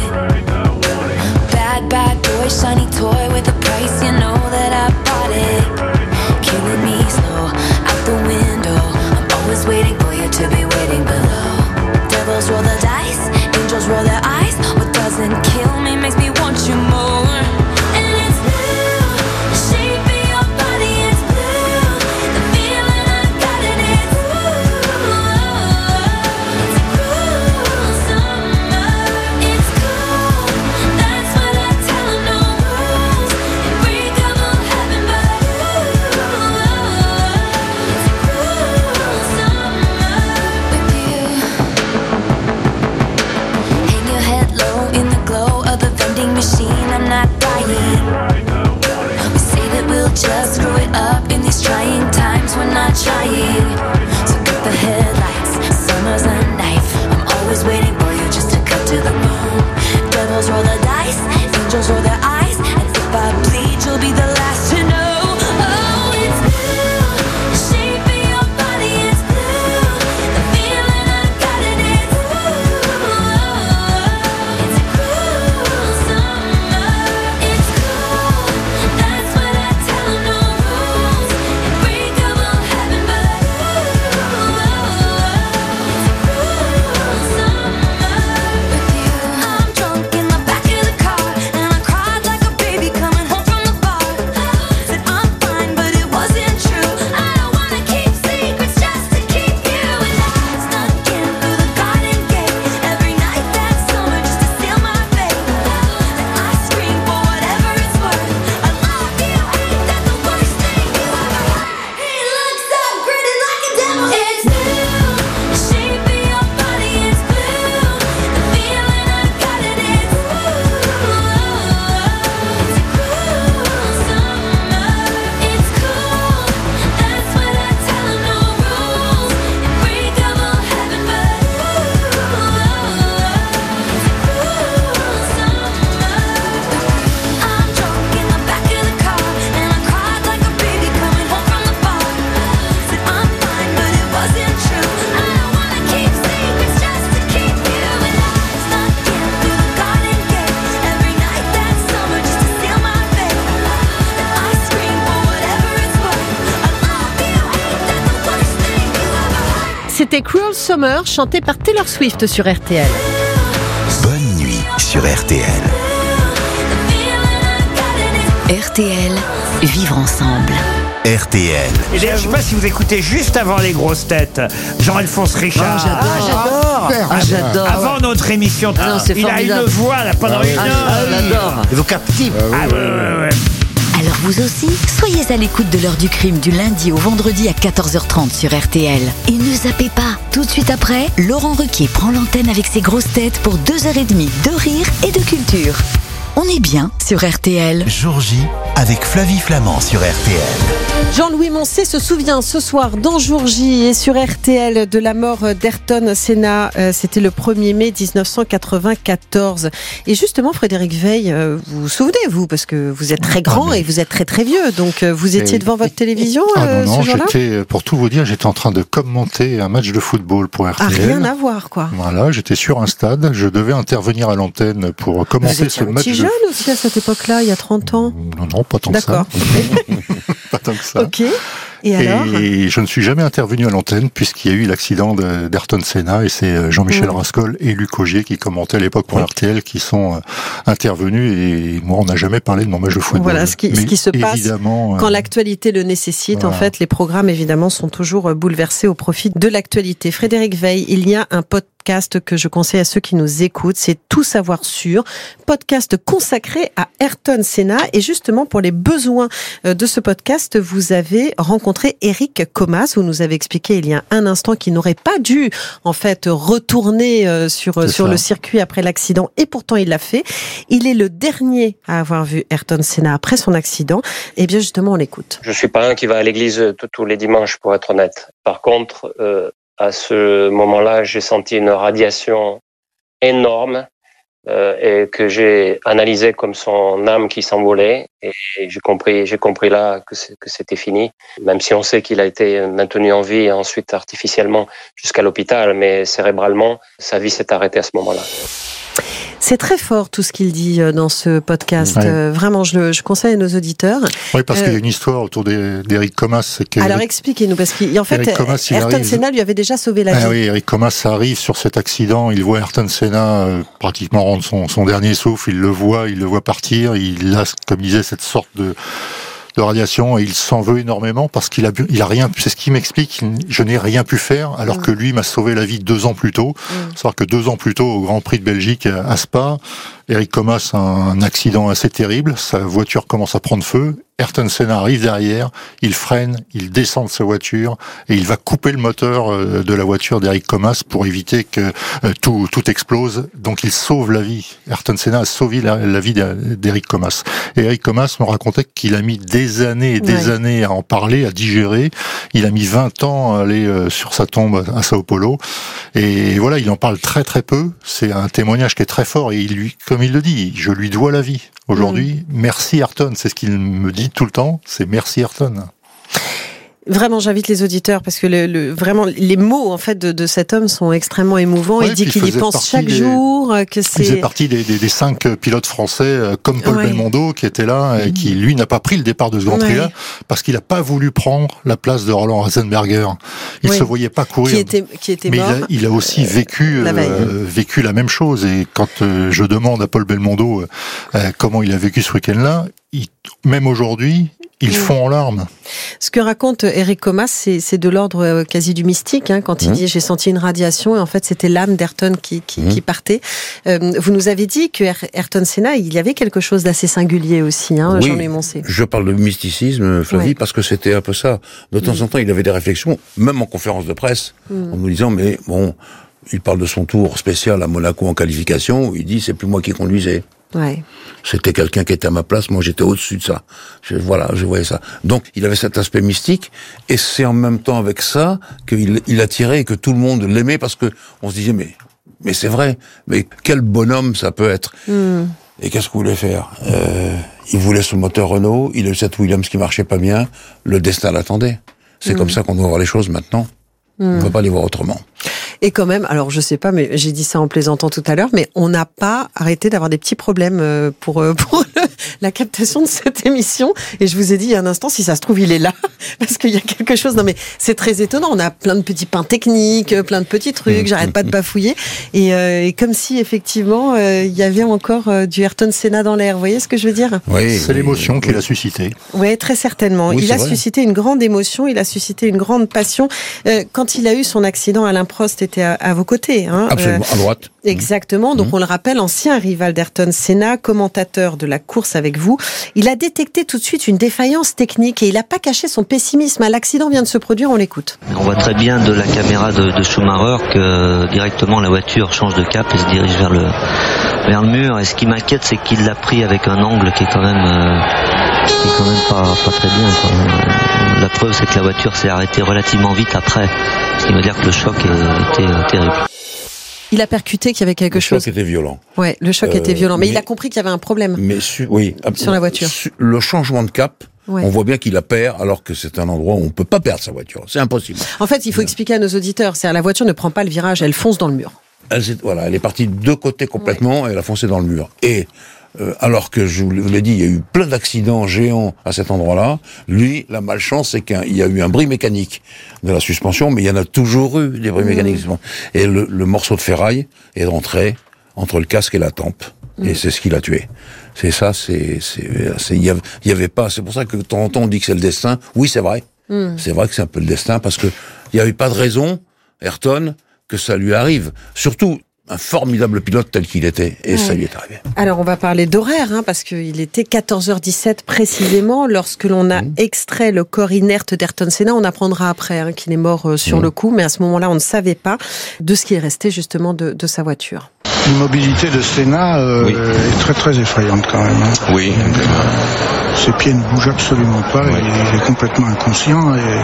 Bad boy, shiny toy with a price, you know that I bought it. Killing me slow, out the window, I'm always waiting for you to be waiting below. Devils roll the dice, angels roll their eyes. What doesn't kill me makes me want you more. And it's blue, the shape of your body is blue. The feeling I got in it, machine, I'm not dying. We say that we'll just screw it up in these trying times, we're not trying. So cut the headlights, summer's a knife. I'm always waiting for you just to cut to the bone. Devils roll the dice, angels roll their eyes. And if I bleed, you'll be the last to know. Oh, it's blue, the shape of your body is blue. The feeling I got in it, it's a cruel summer. It's cool, that's what I tell them, no rules. Unbreakable heaven, but it's a cruel summer with you. I'm drunk in the back of the car, and I cried like a baby coming home from the bar. Said I'm fine, but it wasn't true. I don't wanna keep secrets just to keep you. And I snuck in through the garden gate every night that summer just to steal my fate. And I scream for whatever it's worth. I love you, ain't that the worst thing you ever heard? He looks so gritty like a devil. It's blue, the shape of your body is blue. The feeling I got in it, it's a cruel summer. It's cool, that's what I tell them, no rules. Unbreakable heaven, but it's a cruel summer. I'm drunk in the back of the car, and I cried like a baby coming home from the bar. Said I'm fine, but it wasn't true. I don't wanna keep secrets just to keep you. And I snuck in through the garden gate every night that summer just to steal my fate. And I scream for whatever it's worth. I love you, ain't that the worst thing you ever heard? C'était Cruel Summer, chanté par Taylor Swift sur RTL. Bonne nuit sur RTL. RTL, vivre ensemble. RTL. Et d'ailleurs, je ne sais pas si vous écoutez juste avant les grosses têtes, Jean-Alphonse Richard. J'adore. Avant notre émission, Ah non, c'est il a formidable. une voix là pendant une heure. J'adore. Il vous captive. Ouais. Alors vous aussi, soyez à l'écoute de l'heure du crime du lundi au vendredi à 14h30 sur RTL. Et ne zappez pas, tout de suite après, Laurent Ruquier prend l'antenne avec ses grosses têtes pour 2h30 de rire et de culture. On est bien sur RTL. Jour J avec Flavie Flamand sur RTL. Jean-Louis Moncé se souvient ce soir dans Jour J et sur RTL de la mort d'Ayrton Senna. C'était le 1er mai 1994. Et justement, Frédéric Veil, vous vous souvenez, vous, parce que vous êtes très grand et vous êtes très très vieux. Donc vous étiez devant votre télévision non, ce jour-là ? pour tout vous dire, j'étais en train de commenter un match de football pour RTL. Ah, rien à voir, quoi. Voilà, j'étais sur un stade, je devais intervenir à l'antenne pour commenter ce match. Jeune aussi à cette époque-là, il y a 30 ans. Non, pas tant que ça. D'accord. Pas tant que ça. Ok. Et alors ? Et je ne suis jamais intervenu à l'antenne puisqu'il y a eu l'accident d'Ayrton Senna et c'est Jean-Michel Rascol et Luc Augier qui commentaient à l'époque pour RTL qui sont intervenus et moi on n'a jamais parlé de mon match de football. Voilà ce qui se passe quand l'actualité l'actualité le nécessite. Voilà. En fait, les programmes évidemment sont toujours bouleversés au profit de l'actualité. Frédéric Veil, il y a un podcast que je conseille à ceux qui nous écoutent, c'est Tout savoir sur, podcast consacré à Ayrton Senna et justement pour les besoins de ce podcast, vous avez rencontré Eric Comas, vous nous avez expliqué il y a un instant qu'il n'aurait pas dû en fait retourner sur le circuit après l'accident et pourtant il l'a fait. Il est le dernier à avoir vu Ayrton Senna après son accident. Et bien justement on l'écoute. Je suis pas un qui va à l'église tous les dimanches pour être honnête. Par contre, à ce moment-là, j'ai senti une radiation énorme et que j'ai analysé comme son âme qui s'envolait. Et j'ai compris là que c'était fini. Même si on sait qu'il a été maintenu en vie ensuite artificiellement jusqu'à l'hôpital, mais cérébralement, sa vie s'est arrêtée à ce moment-là. C'est très fort tout ce qu'il dit dans ce podcast. Ouais. Vraiment, je conseille à nos auditeurs. Oui, parce qu'il y a une histoire autour d'Eric Comas. Alors expliquez-nous, parce qu'en fait, Ayrton Senna lui avait déjà sauvé la vie. Oui, Eric Comas arrive sur cet accident, il voit Ayrton Senna pratiquement rendre son dernier souffle, il le voit partir, il a, comme disait, cette sorte de radiation et il s'en veut énormément parce qu'il a rien, c'est ce qu'il m'explique, je n'ai rien pu faire alors que lui m'a sauvé la vie 2 ans plus tôt. C'est-à-dire que 2 ans plus tôt au Grand Prix de Belgique à Spa, Eric Comas a un accident assez terrible, sa voiture commence à prendre feu, Ayrton Senna arrive derrière, il freine, il descend de sa voiture et il va couper le moteur de la voiture d'Eric Comas pour éviter que tout explose. Donc il sauve la vie. Ayrton Senna a sauvé la vie d'Eric Comas. Et Eric Comas me racontait qu'il a mis des années et des années à en parler, à digérer. Il a mis 20 ans à aller sur sa tombe à Sao Paulo. Et voilà, il en parle très très peu. C'est un témoignage qui est très fort et comme il le dit, je lui dois la vie. Aujourd'hui, merci Ayrton, c'est ce qu'il me dit tout le temps, c'est merci Ayrton. Vraiment, j'invite les auditeurs parce que vraiment les mots en fait de cet homme sont extrêmement émouvants. Il dit qu'il y pense chaque jour, que c'est. Il faisait partie des 5 pilotes français comme Paul Belmondo qui était là et qui lui n'a pas pris le départ de ce Grand Prix-là parce qu'il n'a pas voulu prendre la place de Roland Ratzenberger. Il se voyait pas courir. Qui était mais mort. Il a aussi vécu la même chose et quand je demande à Paul Belmondo comment il a vécu ce week-end-là, même aujourd'hui. Ils font en larmes. Ce que raconte Eric Comas, c'est de l'ordre quasi du mystique, quand il dit j'ai senti une radiation et en fait c'était l'âme d'Ayrton qui partait. Vous nous avez dit que Ayrton Senna, il y avait quelque chose d'assez singulier aussi, oui, Jean-Louis Moncé. Je parle de mysticisme, Flavie, parce que c'était un peu ça. De temps en temps, il avait des réflexions, même en conférence de presse, en nous disant mais bon, il parle de son tour spécial à Monaco en qualification, où il dit c'est plus moi qui conduisais. Ouais. C'était quelqu'un qui était à ma place, moi j'étais au-dessus de ça. Je voyais ça. Donc il avait cet aspect mystique, et c'est en même temps avec ça qu'il attirait et que tout le monde l'aimait parce que on se disait mais c'est vrai, mais quel bonhomme ça peut être. Et qu'est-ce qu'il voulait faire Il voulait ce moteur Renault, il a eu cette Williams qui marchait pas bien, le destin l'attendait. C'est comme ça qu'on doit voir les choses maintenant. On ne peut pas les voir autrement. Et quand même, alors je sais pas, mais j'ai dit ça en plaisantant tout à l'heure, mais on n'a pas arrêté d'avoir des petits problèmes pour la captation de cette émission. Et je vous ai dit il y a un instant, si ça se trouve, il est là. Parce qu'il y a quelque chose. Non, mais c'est très étonnant. On a plein de petits pains techniques, plein de petits trucs. J'arrête pas de bafouiller. Et comme si, effectivement, il y avait encore du Ayrton Senna dans l'air. Vous voyez ce que je veux dire? Oui, c'est l'émotion qu'il a suscité. Oui, très certainement. Oui, il a c'est vrai. suscité une grande émotion, il a suscité une grande passion. Quand il a eu son accident, Alain Prost était à vos côtés. Hein. Absolument, à droite. Exactement. Donc on le rappelle, ancien rival d'Ayrton Senna, commentateur de la course avec vous. Il a détecté tout de suite une défaillance technique et il n'a pas caché son pessimisme. L'accident vient de se produire, on l'écoute. On voit très bien de la caméra de Schumacher que directement la voiture change de cap et se dirige vers le mur. Et ce qui m'inquiète, c'est qu'il l'a pris avec un angle qui est quand même pas très bien, quoi. La preuve, c'est que la voiture s'est arrêtée relativement vite après. Ce qui veut dire que le choc était terrible. Il a percuté qu'il y avait quelque chose. Le choc était violent. Ouais, le choc était violent. Mais il mais- a compris qu'il y avait un problème. Mais oui, Sur la voiture. Le changement de cap, Ouais. on voit bien qu'il la perd, alors que c'est un endroit où on peut pas perdre sa voiture. C'est impossible. En fait, il faut expliquer à nos auditeurs. C'est-à-dire, la voiture ne prend pas le virage, elle fonce dans le mur. Elle est partie de deux côtés complètement et elle a foncé dans le mur. Et alors que je vous l'ai dit, il y a eu plein d'accidents géants à cet endroit-là. Lui, la malchance, c'est qu'il y a eu un bris mécanique de la suspension, mais il y en a toujours eu des bris mécaniques. Et le morceau de ferraille est rentré entre le casque et la tempe. Et c'est ce qui l'a tué. C'est ça, il y avait pas, c'est pour ça que de temps en temps on dit que c'est le destin. Oui, c'est vrai. C'est vrai que c'est un peu le destin parce que il y avait pas de raison, Ayrton, que ça lui arrive. Surtout, un formidable pilote tel qu'il était, et ça lui est arrivé. Alors, on va parler d'horaire, hein, parce qu'il était 14h17 précisément lorsque l'on a extrait le corps inerte d'Ayrton Senna. On apprendra après hein, qu'il est mort sur le coup, mais à ce moment-là, on ne savait pas de ce qui est resté justement de sa voiture. L'immobilité de Senna est très très effrayante quand même. Hein. Oui. Ses pieds ne bougent absolument pas, il est complètement inconscient et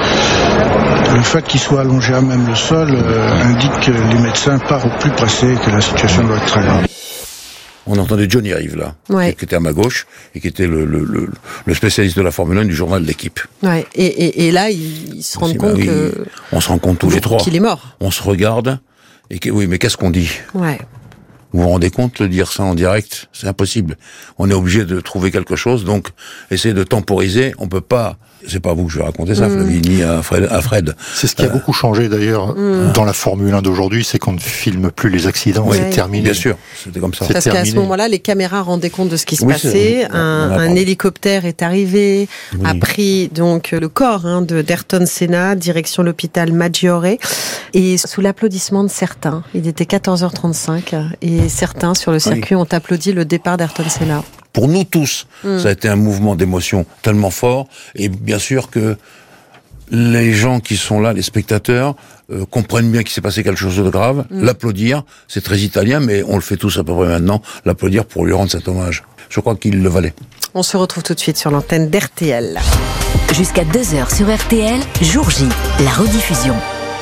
le fait qu'il soit allongé à même le sol indique que les médecins partent au plus pressé et que la situation doit être très grave. On entendait Johnny Rive là, qui était à ma gauche et qui était le spécialiste de la Formule 1 du journal de l'équipe. Ouais. Et là, ils se rendent compte que... On se rend compte tous les trois. Qu'il est mort. On se regarde et oui, mais qu'est-ce qu'on dit? Ouais. Vous vous rendez compte de dire ça en direct? C'est impossible. On est obligé de trouver quelque chose, donc essayer de temporiser. On peut pas. C'est pas vous que je vais raconter ça, Flavie, ni à Fred. C'est ce qui a beaucoup changé d'ailleurs dans la Formule 1 d'aujourd'hui, c'est qu'on ne filme plus les accidents, Oui, c'est terminé. Bien sûr, c'était comme ça. Parce qu'à ce moment-là, les caméras rendaient compte de ce qui se Oui, passait. Un hélicoptère est arrivé, Oui. a pris donc le corps hein, d'Ayrton Senna, direction l'hôpital Maggiore, et sous l'applaudissement de certains, il était 14h35, et certains sur le circuit ont applaudi le départ d'Ayrton Senna. Pour nous tous, ça a été un mouvement d'émotion tellement fort, et bien sûr que les gens qui sont là, les spectateurs, comprennent bien qu'il s'est passé quelque chose de grave. L'applaudir, c'est très italien, mais on le fait tous à peu près maintenant, l'applaudir pour lui rendre cet hommage. Je crois qu'il le valait. On se retrouve tout de suite sur l'antenne d'RTL. Jusqu'à 2h sur RTL, jour J, la rediffusion.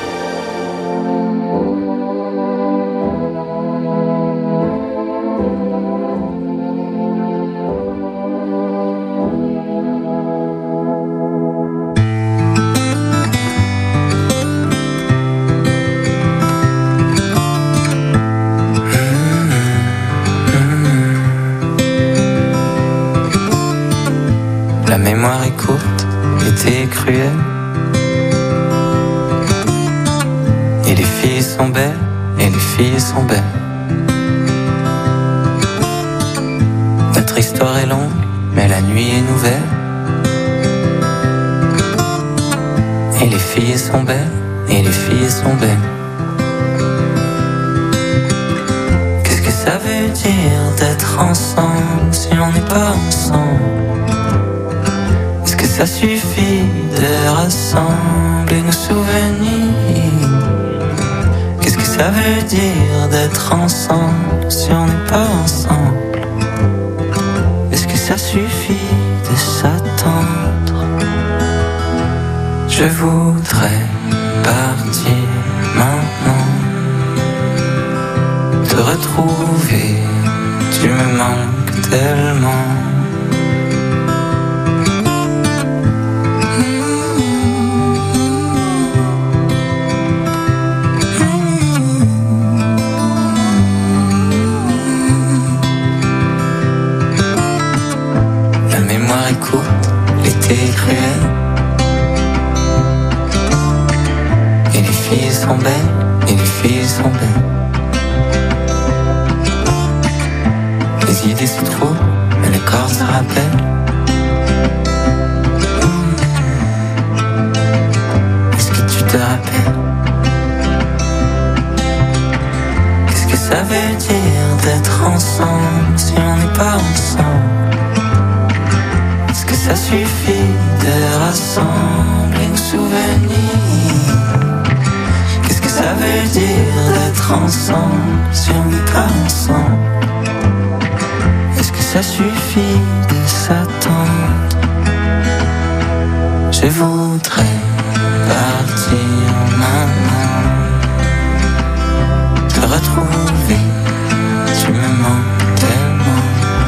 La mémoire est courte, l'été est cruel. Et les filles sont belles, et les filles sont belles. Notre histoire est longue, mais la nuit est nouvelle. Et les filles sont belles, et les filles sont belles. Qu'est-ce que ça veut dire d'être ensemble si on n'est pas ensemble? Est-ce que ça suffit de rassembler nos souvenirs? Qu'est-ce que ça veut dire d'être ensemble si on n'est pas ensemble? Est-ce que ça suffit de s'attendre? Je voudrais partir maintenant, te retrouver, tu me manques tellement. sont belles et les filles sont belles. Les idées c'est trop, mais le corps se rappelle. Est-ce que tu te rappelles? Qu'est-ce que ça veut dire d'être ensemble si on n'est pas ensemble? Est-ce que ça suffit de rassembler nos souvenirs? Qu'est-ce que ça veut dire d'être ensemble si on n'est pas ensemble? Est-ce que ça suffit de s'attendre? Je voudrais partir maintenant, te retrouver, tu me manques tellement.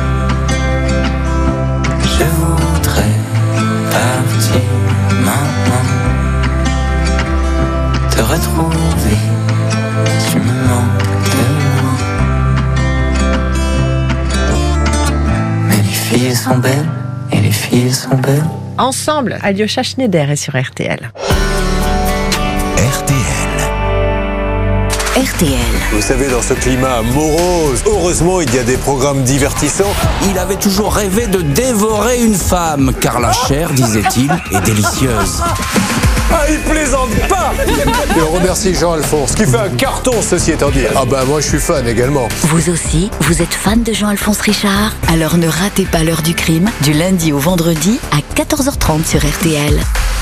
Je voudrais partir maintenant, te retrouver, tu me manques tellement. Mais les filles sont belles, et les filles sont belles. Ensemble, Alyosha Schneider est sur RTL. RTL. Vous savez, dans ce climat morose, heureusement, il y a des programmes divertissants. Il avait toujours rêvé de dévorer une femme, car la chair, disait-il, est délicieuse. Ah, il plaisante pas. Et on remercie Jean-Alphonse, qui fait un carton, ceci étant dit. Ah bah moi, je suis fan également. Vous aussi, vous êtes fan de Jean-Alphonse Richard? Alors ne ratez pas l'heure du crime, du lundi au vendredi à 14h30 sur RTL.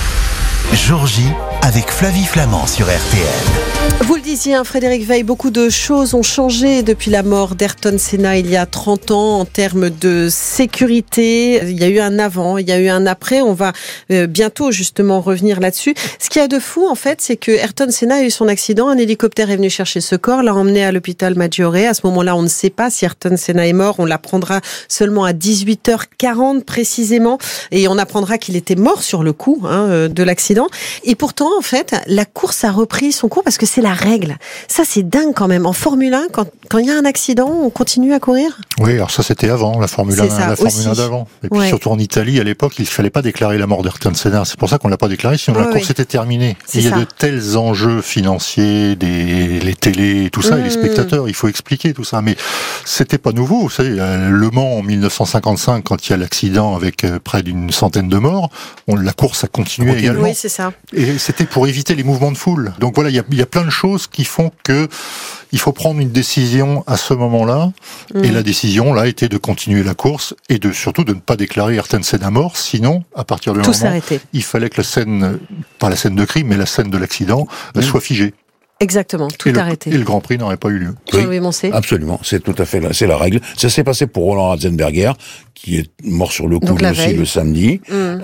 Jour J avec Flavie Flamand sur RTL. Vous le disiez, Frédéric Veil, beaucoup de choses ont changé depuis la mort d'Ayrton Senna il y a 30 ans en termes de sécurité. Il y a eu un avant, il y a eu un après. On va bientôt justement revenir là-dessus. Ce qu'il y a de fou, en fait, c'est que Ayrton Senna a eu son accident. Un hélicoptère est venu chercher ce corps, l'a emmené à l'hôpital Maggiore. À ce moment-là, on ne sait pas si Ayrton Senna est mort. On l'apprendra seulement à 18h40 précisément. Et on apprendra qu'il était mort sur le coup de l'accident. Et pourtant, en fait, la course a repris son cours parce que c'est la règle. Ça, c'est dingue quand même. En Formule 1, quand il y a un accident, on continue à courir? Oui, alors ça, c'était avant, la Formule 1, la Formule 1 d'avant. Et puis surtout en Italie, à l'époque, il ne fallait pas déclarer la mort d'Ayrton Senna. C'est pour ça qu'on ne l'a pas déclaré, sinon la course était terminée. Il y a de tels enjeux financiers, les télés, tout ça, et les spectateurs, il faut expliquer tout ça. Mais c'était pas nouveau. Vous savez, Le Mans, en 1955, quand il y a l'accident avec près d'une centaine de morts, la course a continué également. Oui, c'est ça. Et c'était pour éviter les mouvements de foule. Donc voilà, il y a plein de choses qui font que il faut prendre une décision à ce moment-là. Et la décision, là, était de continuer la course et surtout de ne pas déclarer Ayrton Senna mort. Sinon, à partir de moment, il fallait que la scène, pas la scène de crime, mais la scène de l'accident, soit figée. Exactement, tout arrêté. Et le Grand Prix n'aurait pas eu lieu. Oui, absolument, c'est tout à fait c'est la règle. Ça s'est passé pour Roland Ratzenberger, qui est mort sur le coup aussi le samedi,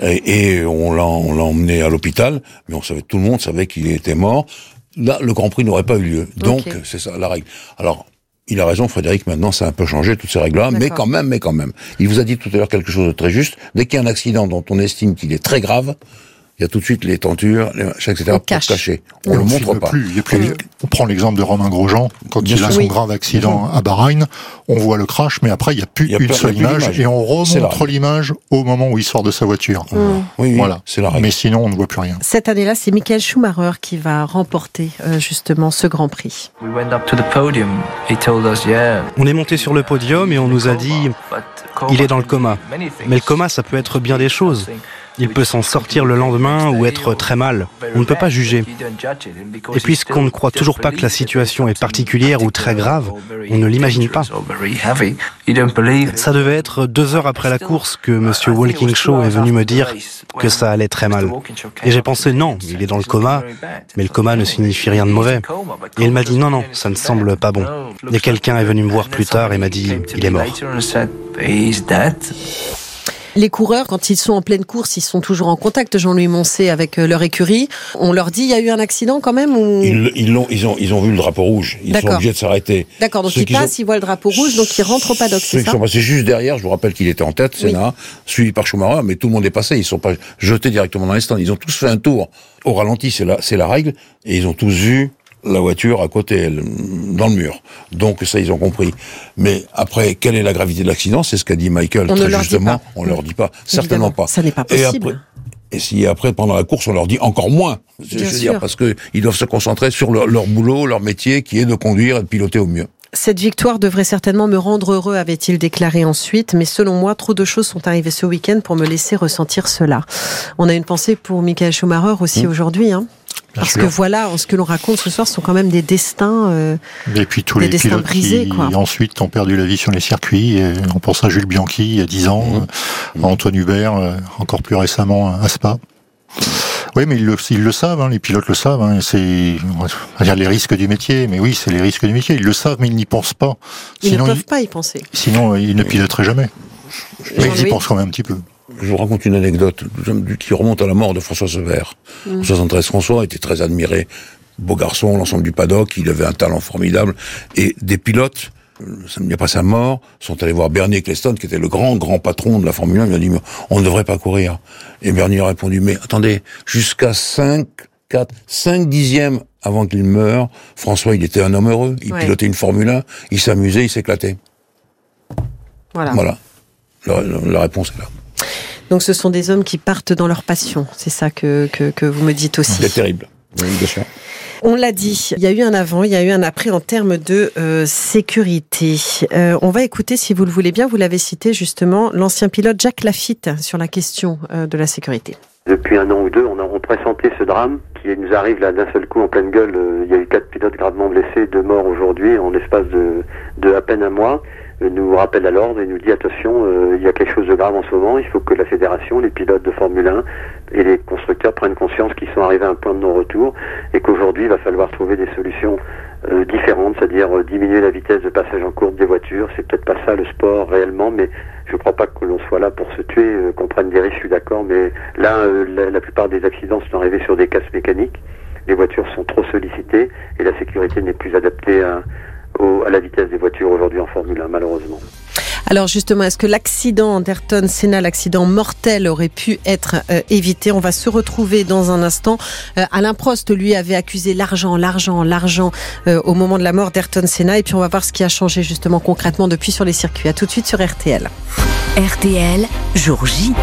et on l'a emmené à l'hôpital, mais tout le monde savait qu'il était mort. Là, le Grand Prix n'aurait pas eu lieu. Donc, c'est ça, la règle. Alors, il a raison, Frédéric, maintenant, ça a un peu changé, toutes ces règles-là, mais quand même. Il vous a dit tout à l'heure quelque chose de très juste. Dès qu'il y a un accident dont on estime qu'il est très grave, il y a tout de suite les tentures, etc. pour cacher. On le montre pas. On prend l'exemple de Romain Grosjean, quand il a son grave accident à Bahreïn, on voit le crash, mais après, il n'y a plus une seule image, et on remontre l'image au moment où il sort de sa voiture. Oui, voilà. C'est la règle. Mais sinon, on ne voit plus rien. Cette année-là, c'est Michael Schumacher qui va remporter justement ce Grand Prix. On est monté sur le podium et on nous a dit « il est dans le coma ». Mais le coma, ça peut être bien des choses. Il peut s'en sortir le lendemain ou être très mal. On ne peut pas juger. Et puisqu'on ne croit toujours pas que la situation est particulière ou très grave, on ne l'imagine pas. Ça devait être 2 heures après la course que Monsieur Walkinshaw est venu me dire que ça allait très mal. Et j'ai pensé non, il est dans le coma, mais le coma ne signifie rien de mauvais. Et il m'a dit non, ça ne semble pas bon. Et quelqu'un est venu me voir plus tard et m'a dit il est mort. Les coureurs, quand ils sont en pleine course, ils sont toujours en contact, Jean-Louis Moncé, avec leur écurie. On leur dit, il y a eu un accident quand même ou... Ils ont vu le drapeau rouge. Ils sont obligés de s'arrêter. D'accord, donc ils passent, ils voient le drapeau rouge, donc ils rentrent au paddock, c'est ça? Ceux qui sont passés juste derrière, je vous rappelle qu'il était en tête, Senna, suivi par Schumacher, mais tout le monde est passé. Ils ne sont pas jetés directement dans les stands. Ils ont tous fait un tour. Au ralenti, c'est la règle. Et ils ont tous vu la voiture à côté, dans le mur. Donc ça, ils ont compris. Mais après, quelle est la gravité de l'accident? C'est ce qu'a dit Michael très justement. On ne leur dit pas. Certainement pas. Ça n'est pas possible. Et si après, pendant la course, on leur dit encore moins, je veux dire, parce que ils doivent se concentrer sur leur boulot, leur métier, qui est de conduire et de piloter au mieux. Cette victoire devrait certainement me rendre heureux, avait-il déclaré ensuite, mais selon moi, trop de choses sont arrivées ce week-end pour me laisser ressentir cela. On a une pensée pour Michael Schumacher aussi aujourd'hui, hein. Parce que voilà, ce que l'on raconte ce soir sont quand même des destins et puis tous les pilotes brisés, qui ensuite ont perdu la vie sur les circuits. Et on pense à Jules Bianchi il y a 10 ans, à Antoine Hubert, encore plus récemment à Spa. Oui, mais ils le savent, hein, les pilotes le savent. Hein, c'est les risques du métier. Mais oui, c'est les risques du métier. Ils le savent, mais ils n'y pensent pas. Ils ne peuvent pas y penser. Sinon, ils ne piloteraient jamais. Mais ils y pensent quand même un petit peu. Je vous raconte une anecdote qui remonte à la mort de François Sevère. En 73, François était très admiré. Beau garçon, l'ensemble du paddock, il avait un talent formidable. Et des pilotes, samedi après sa mort, sont allés voir Bernie Ecclestone, qui était le grand patron de la Formule 1. Il a dit, on ne devrait pas courir. Et Bernie a répondu, mais attendez, jusqu'à 5 dixièmes avant qu'il meure, François, il était un homme heureux. Il pilotait une Formule 1, il s'amusait, il s'éclatait. Voilà. La réponse est là. Donc ce sont des hommes qui partent dans leur passion, c'est ça que vous me dites aussi. C'est terrible, oui, bien sûr. On l'a dit, il y a eu un avant, il y a eu un après en termes de sécurité. On va écouter, si vous le voulez bien, vous l'avez cité justement, l'ancien pilote Jacques Lafitte sur la question de la sécurité. Depuis un an ou deux, on pressentait ce drame qui nous arrive là d'un seul coup en pleine gueule. Il y a eu 4 pilotes gravement blessés, 2 morts aujourd'hui en l'espace de à peine un mois. Nous rappelle à l'ordre et nous dit attention, il y a quelque chose de grave en ce moment, il faut que la fédération, les pilotes de Formule 1 et les constructeurs prennent conscience qu'ils sont arrivés à un point de non-retour et qu'aujourd'hui il va falloir trouver des solutions différentes, c'est-à-dire diminuer la vitesse de passage en courbe des voitures. C'est peut-être pas ça le sport réellement, mais je crois pas que l'on soit là pour se tuer, qu'on prenne des risques, je suis d'accord, mais là la plupart des accidents sont arrivés sur des casses mécaniques, les voitures sont trop sollicitées et la sécurité n'est plus adaptée à la vitesse des voitures aujourd'hui en Formule 1, malheureusement. Alors justement, est-ce que l'accident d'Ayrton Senna, l'accident mortel, aurait pu être évité ? On va se retrouver dans un instant. Alain Prost, lui, avait accusé l'argent au moment de la mort d'Ayrton Senna. Et puis on va voir ce qui a changé justement concrètement depuis sur les circuits. À tout de suite sur RTL. RTL, jour J.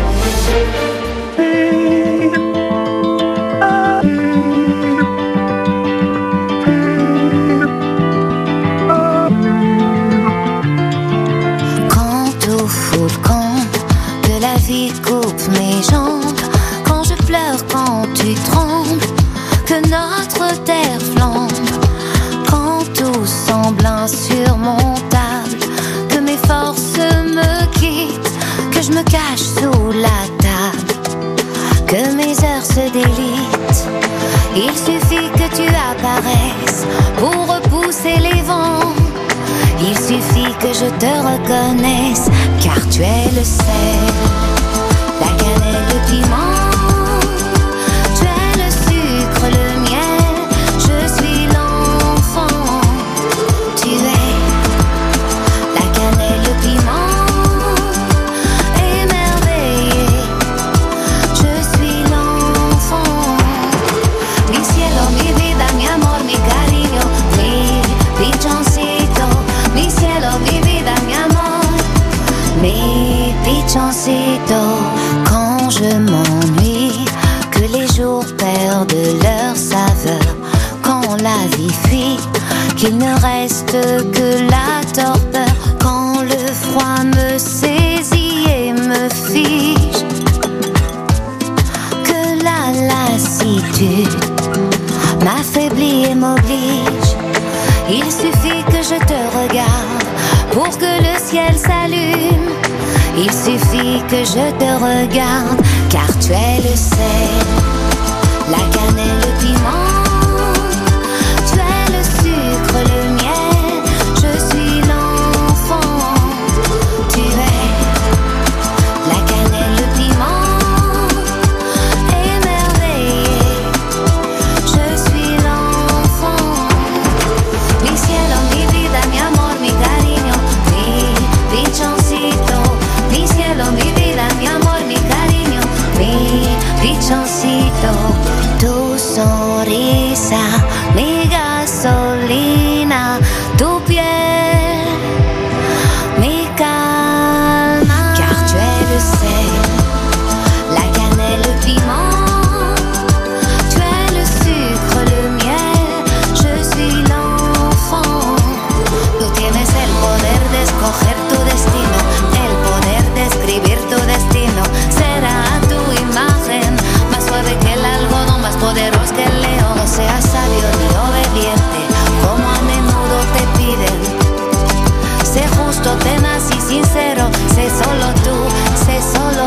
Coupe mes jambes quand je pleure, quand tu trembles, que notre terre flambe, quand tout semble insurmontable, que mes forces me quittent, que je me cache sous la table, que mes heures se délitent. Il suffit que tu apparaisses pour repousser les vents. Il suffit que je te reconnaisse, car tu es le sel, la cannelle, le piment, tu es le sucre, le miel, je suis l'enfant, tu es la cannelle, le piment, émerveillé, je suis l'enfant. Mi cielo, mi vida, mi amor, mi cariño, mi pichoncito, mi cielo, mi vida, mi amor, mi pichoncito. Quand je m'ennuie, que les jours perdent leur saveur, quand la vie fuit, qu'il ne reste que la torpeur, quand le froid me saisit et me fige, que la lassitude m'affaiblit et m'oblige. Il suffit que je te regarde pour que le ciel s'allume. Il suffit que je te regarde, car tu es le sel, la cannelle, le piment, tu es le sucre, le miel, je suis l'enfant, tu es la cannelle, le piment, émerveillé, je suis l'enfant. Mi cielo, mi vida, mi amor, mi cariño, mi pichoncito. Mi cielo, mi vida, mi amor, mi cariño, mi pichoncito. Tu sonrisa, mi gasolina, tu piel, mi calma. Car tu es le sel, la cannelle, le piment. poderoso que el león, sea sabio y obediente, como a menudo te piden. Sé justo, tenaz y sincero, sé solo tú, sé solo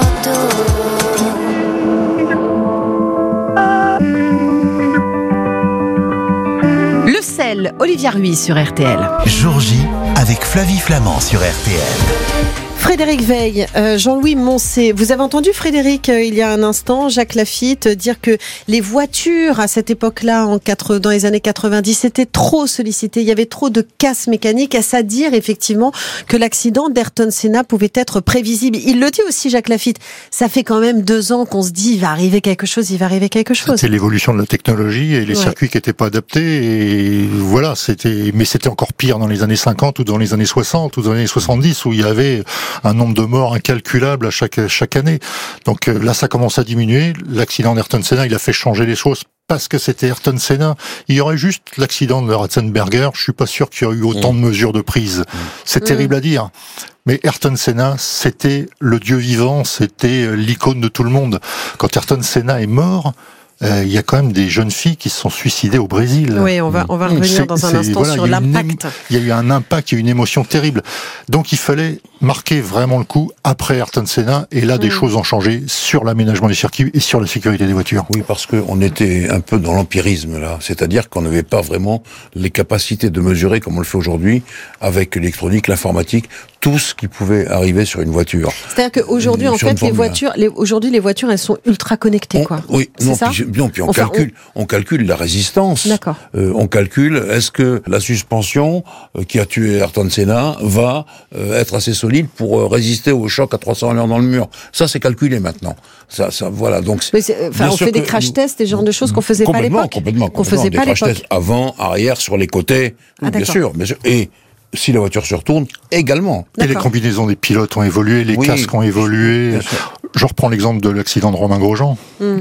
tú. Le sel, Olivia Ruiz sur RTL. Jour J avec Flavie Flamand sur RTL. Frédéric Veil, Jean-Louis Moncé, vous avez entendu Frédéric il y a un instant, Jacques Lafitte, dire que les voitures à cette époque-là, dans les années 90, étaient trop sollicitées, il y avait trop de casses mécaniques, à ça dire effectivement que l'accident d'Ayrton Senna pouvait être prévisible. Il le dit aussi Jacques Lafitte, ça fait quand même 2 ans qu'on se dit il va arriver quelque chose. C'était l'évolution de la technologie et les circuits qui n'étaient pas adaptés et voilà, mais c'était encore pire dans les années 50 ou dans les années 60 ou dans les années 70 où il y avait un nombre de morts incalculable à chaque année. Donc là, ça commence à diminuer. L'accident d'Ayrton Senna, il a fait changer les choses parce que c'était Ayrton Senna. Il y aurait juste l'accident de Ratzenberger. Je suis pas sûr qu'il y aurait eu autant de mesures de prise. C'est terrible à dire. Mais Ayrton Senna, c'était le dieu vivant, c'était l'icône de tout le monde. Quand Ayrton Senna est mort, il y a quand même des jeunes filles qui se sont suicidées au Brésil. Oui, on va revenir dans un instant sur l'impact. Il y a eu un impact, il y a eu une émotion terrible. Donc il fallait marquer vraiment le coup après Ayrton Senna, et là des choses ont changé sur l'aménagement du circuit et sur la sécurité des voitures. Oui, parce qu'on était un peu dans l'empirisme là, c'est-à-dire qu'on n'avait pas vraiment les capacités de mesurer comme on le fait aujourd'hui avec l'électronique, l'informatique, tout ce qui pouvait arriver sur une voiture. C'est-à-dire qu'aujourd'hui, en fait, les voitures, elles sont ultra connectées, quoi. Oui, puis on calcule la résistance. D'accord. On calcule, est-ce que la suspension qui a tué Ayrton Senna va être assez solide pour résister au choc à 300 à l'heure dans le mur. Ça, c'est calculé maintenant. Ça, voilà. Donc, on fait des crash tests, des genres de choses qu'on faisait pas à l'époque. Complètement. Faisait des pas à crash l'époque. tests avant, arrière, sur les côtés. Bien sûr. Et si la voiture se retourne, également. Et les combinaisons des pilotes ont évolué, les casques ont évolué. Je reprends l'exemple de l'accident de Romain Grosjean.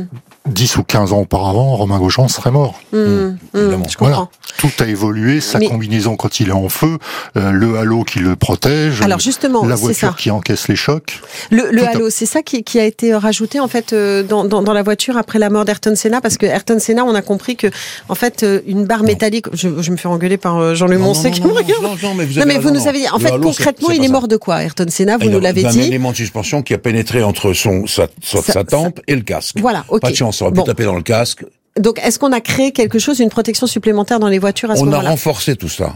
10 ou 15 ans auparavant, Romain Grosjean serait mort. Je comprends. Voilà. Tout a évolué, sa combinaison quand il est en feu, le halo qui le protège, alors justement, la voiture qui encaisse les chocs. Le halo, c'est ça qui a été rajouté en fait dans la voiture après la mort d'Ayrton Senna, parce que Ayrton Senna, on a compris que en fait une barre métallique, je me fais engueuler par Jean-Louis Moncé qui me regarde. Mais vous nous avez dit, en fait concrètement, il est mort de quoi, Ayrton Senna, vous nous l'avez dit. Un élément de suspension qui a pénétré entre sa tempe et le casque. Voilà, ok. Pas de chance, ça aurait pu taper dans le casque. Donc, est-ce qu'on a créé quelque chose, une protection supplémentaire dans les voitures à ce moment-là ? On a renforcé tout ça.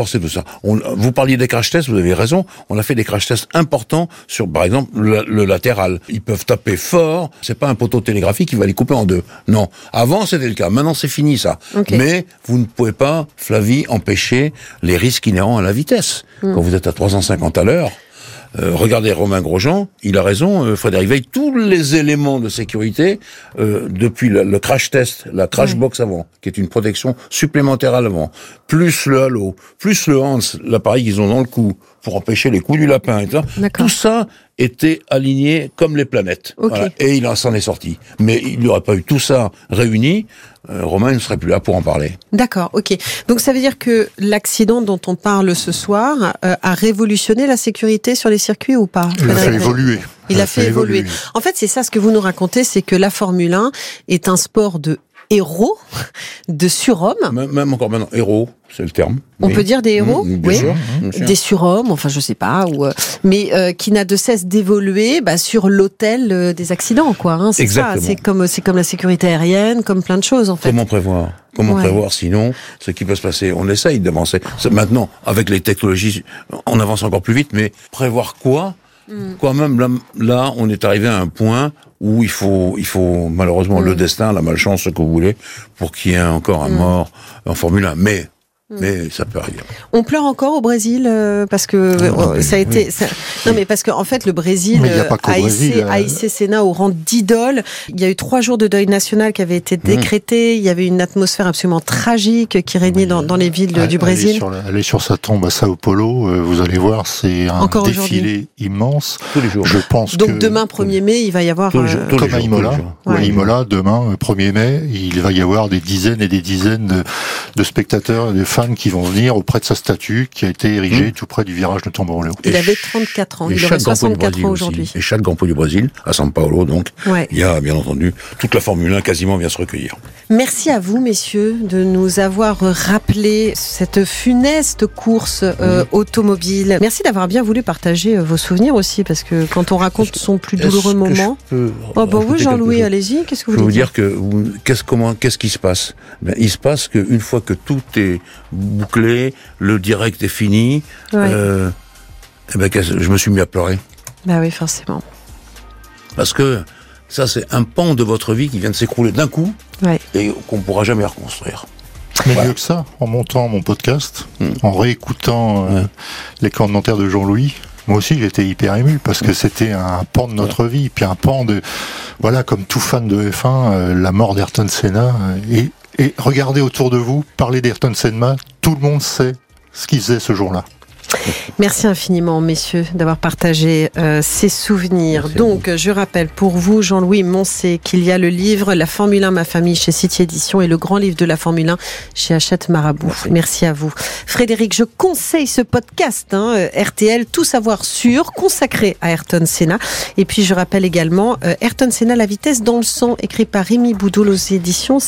Vous parliez des crash tests, vous avez raison. On a fait des crash tests importants sur, par exemple, le latéral. Ils peuvent taper fort. C'est pas un poteau télégraphique qui va les couper en deux. Non. Avant, c'était le cas. Maintenant, c'est fini, ça. Okay. Mais vous ne pouvez pas, Flavie, empêcher les risques inhérents à la vitesse. Quand vous êtes à 350 à l'heure, regardez Romain Grosjean, il a raison, Frédéric Veil, tous les éléments de sécurité, depuis le crash test, la crash box avant, qui est une protection supplémentaire à l'avant, plus le halo, plus le Hans, l'appareil qu'ils ont dans le cou, pour empêcher les coups du lapin, et tout ça était aligné comme les planètes. Okay. Voilà. Et il s'en est sorti. Mais il n'y aurait pas eu tout ça réuni, Romain ne serait plus là pour en parler. D'accord, ok. Donc ça veut dire que l'accident dont on parle ce soir a révolutionné la sécurité sur les circuits ou pas ? Il a fait évoluer. Il a fait évoluer. En fait, c'est ça ce que vous nous racontez, c'est que la Formule 1 est un sport de héros, de surhommes. Même encore maintenant, héros, c'est le terme. On peut dire des héros, bien sûr. Des surhommes, enfin je sais pas, mais qui n'a de cesse d'évoluer sur l'autel des accidents, quoi. Hein, c'est exactement. Ça, c'est comme la sécurité aérienne, comme plein de choses en fait. Comment prévoir sinon ce qui peut se passer? On essaye d'avancer. Maintenant, avec les technologies, on avance encore plus vite, mais prévoir quoi? Quand même, là, on est arrivé à un point où il faut malheureusement le destin, la malchance, ce que vous voulez, pour qu'il y ait encore un mort en Formule 1. Mais ça peut arriver. On pleure encore au Brésil parce que ça a été. Non, mais parce qu'en fait, le Brésil a hissé Senna au rang d'idole. Il y a eu 3 jours de deuil national qui avaient été décrétés. Il y avait une atmosphère absolument tragique qui régnait dans les villes du Brésil. Allez sur sa tombe à Sao Paulo, vous allez voir, c'est un défilé immense. Tous les jours. Je pense donc demain, 1er mai, il va y avoir... comme à Imola. À Imola, demain, 1er mai, il va y avoir des dizaines et des dizaines de spectateurs, de fans fans qui vont venir auprès de sa statue qui a été érigée tout près du virage de Tamborolo. Il avait 34 ans, il aurait 64 ans aujourd'hui. Et chaque Grand Prix du Brésil, à São Paulo, donc, Ouais. il y a bien entendu toute la Formule 1 quasiment vient se recueillir. Merci à vous, messieurs, de nous avoir rappelé cette funeste course automobile. Merci d'avoir bien voulu partager vos souvenirs aussi, parce que quand on raconte son plus douloureux moment... Oh bah oui, Jean-Louis, allez-y, qu'est-ce que vous Je voulez veux dire que qu'est-ce qui se passe? Il se passe qu'une fois que tout est bouclé, le direct est fini, Ouais. je me suis mis à pleurer. Bah oui, forcément. Parce que ça, c'est un pan de votre vie qui vient de s'écrouler d'un coup Ouais. et qu'on ne pourra jamais reconstruire. Mais mieux que ça, en montant mon podcast, en réécoutant les commentaires de Jean-Louis, moi aussi j'étais hyper ému parce que c'était un pan de notre vie, puis un pan de, voilà, comme tout fan de F1, la mort d'Ayrton Senna. Et regardez autour de vous, parlez d'Ayrton Senna, tout le monde sait ce qu'il faisait ce jour-là. Merci infiniment, messieurs, d'avoir partagé ces souvenirs. Donc, je rappelle pour vous, Jean-Louis Moncé, qu'il y a le livre La Formule 1, ma famille chez City Édition et le grand livre de la Formule 1 chez Hachette Marabout. Merci à vous. Frédéric, je conseille ce podcast, RTL, Tout savoir sûr, consacré à Ayrton Senna. Et puis, je rappelle également Ayrton Senna, La vitesse dans le sang, écrit par Rémi Boudoul aux éditions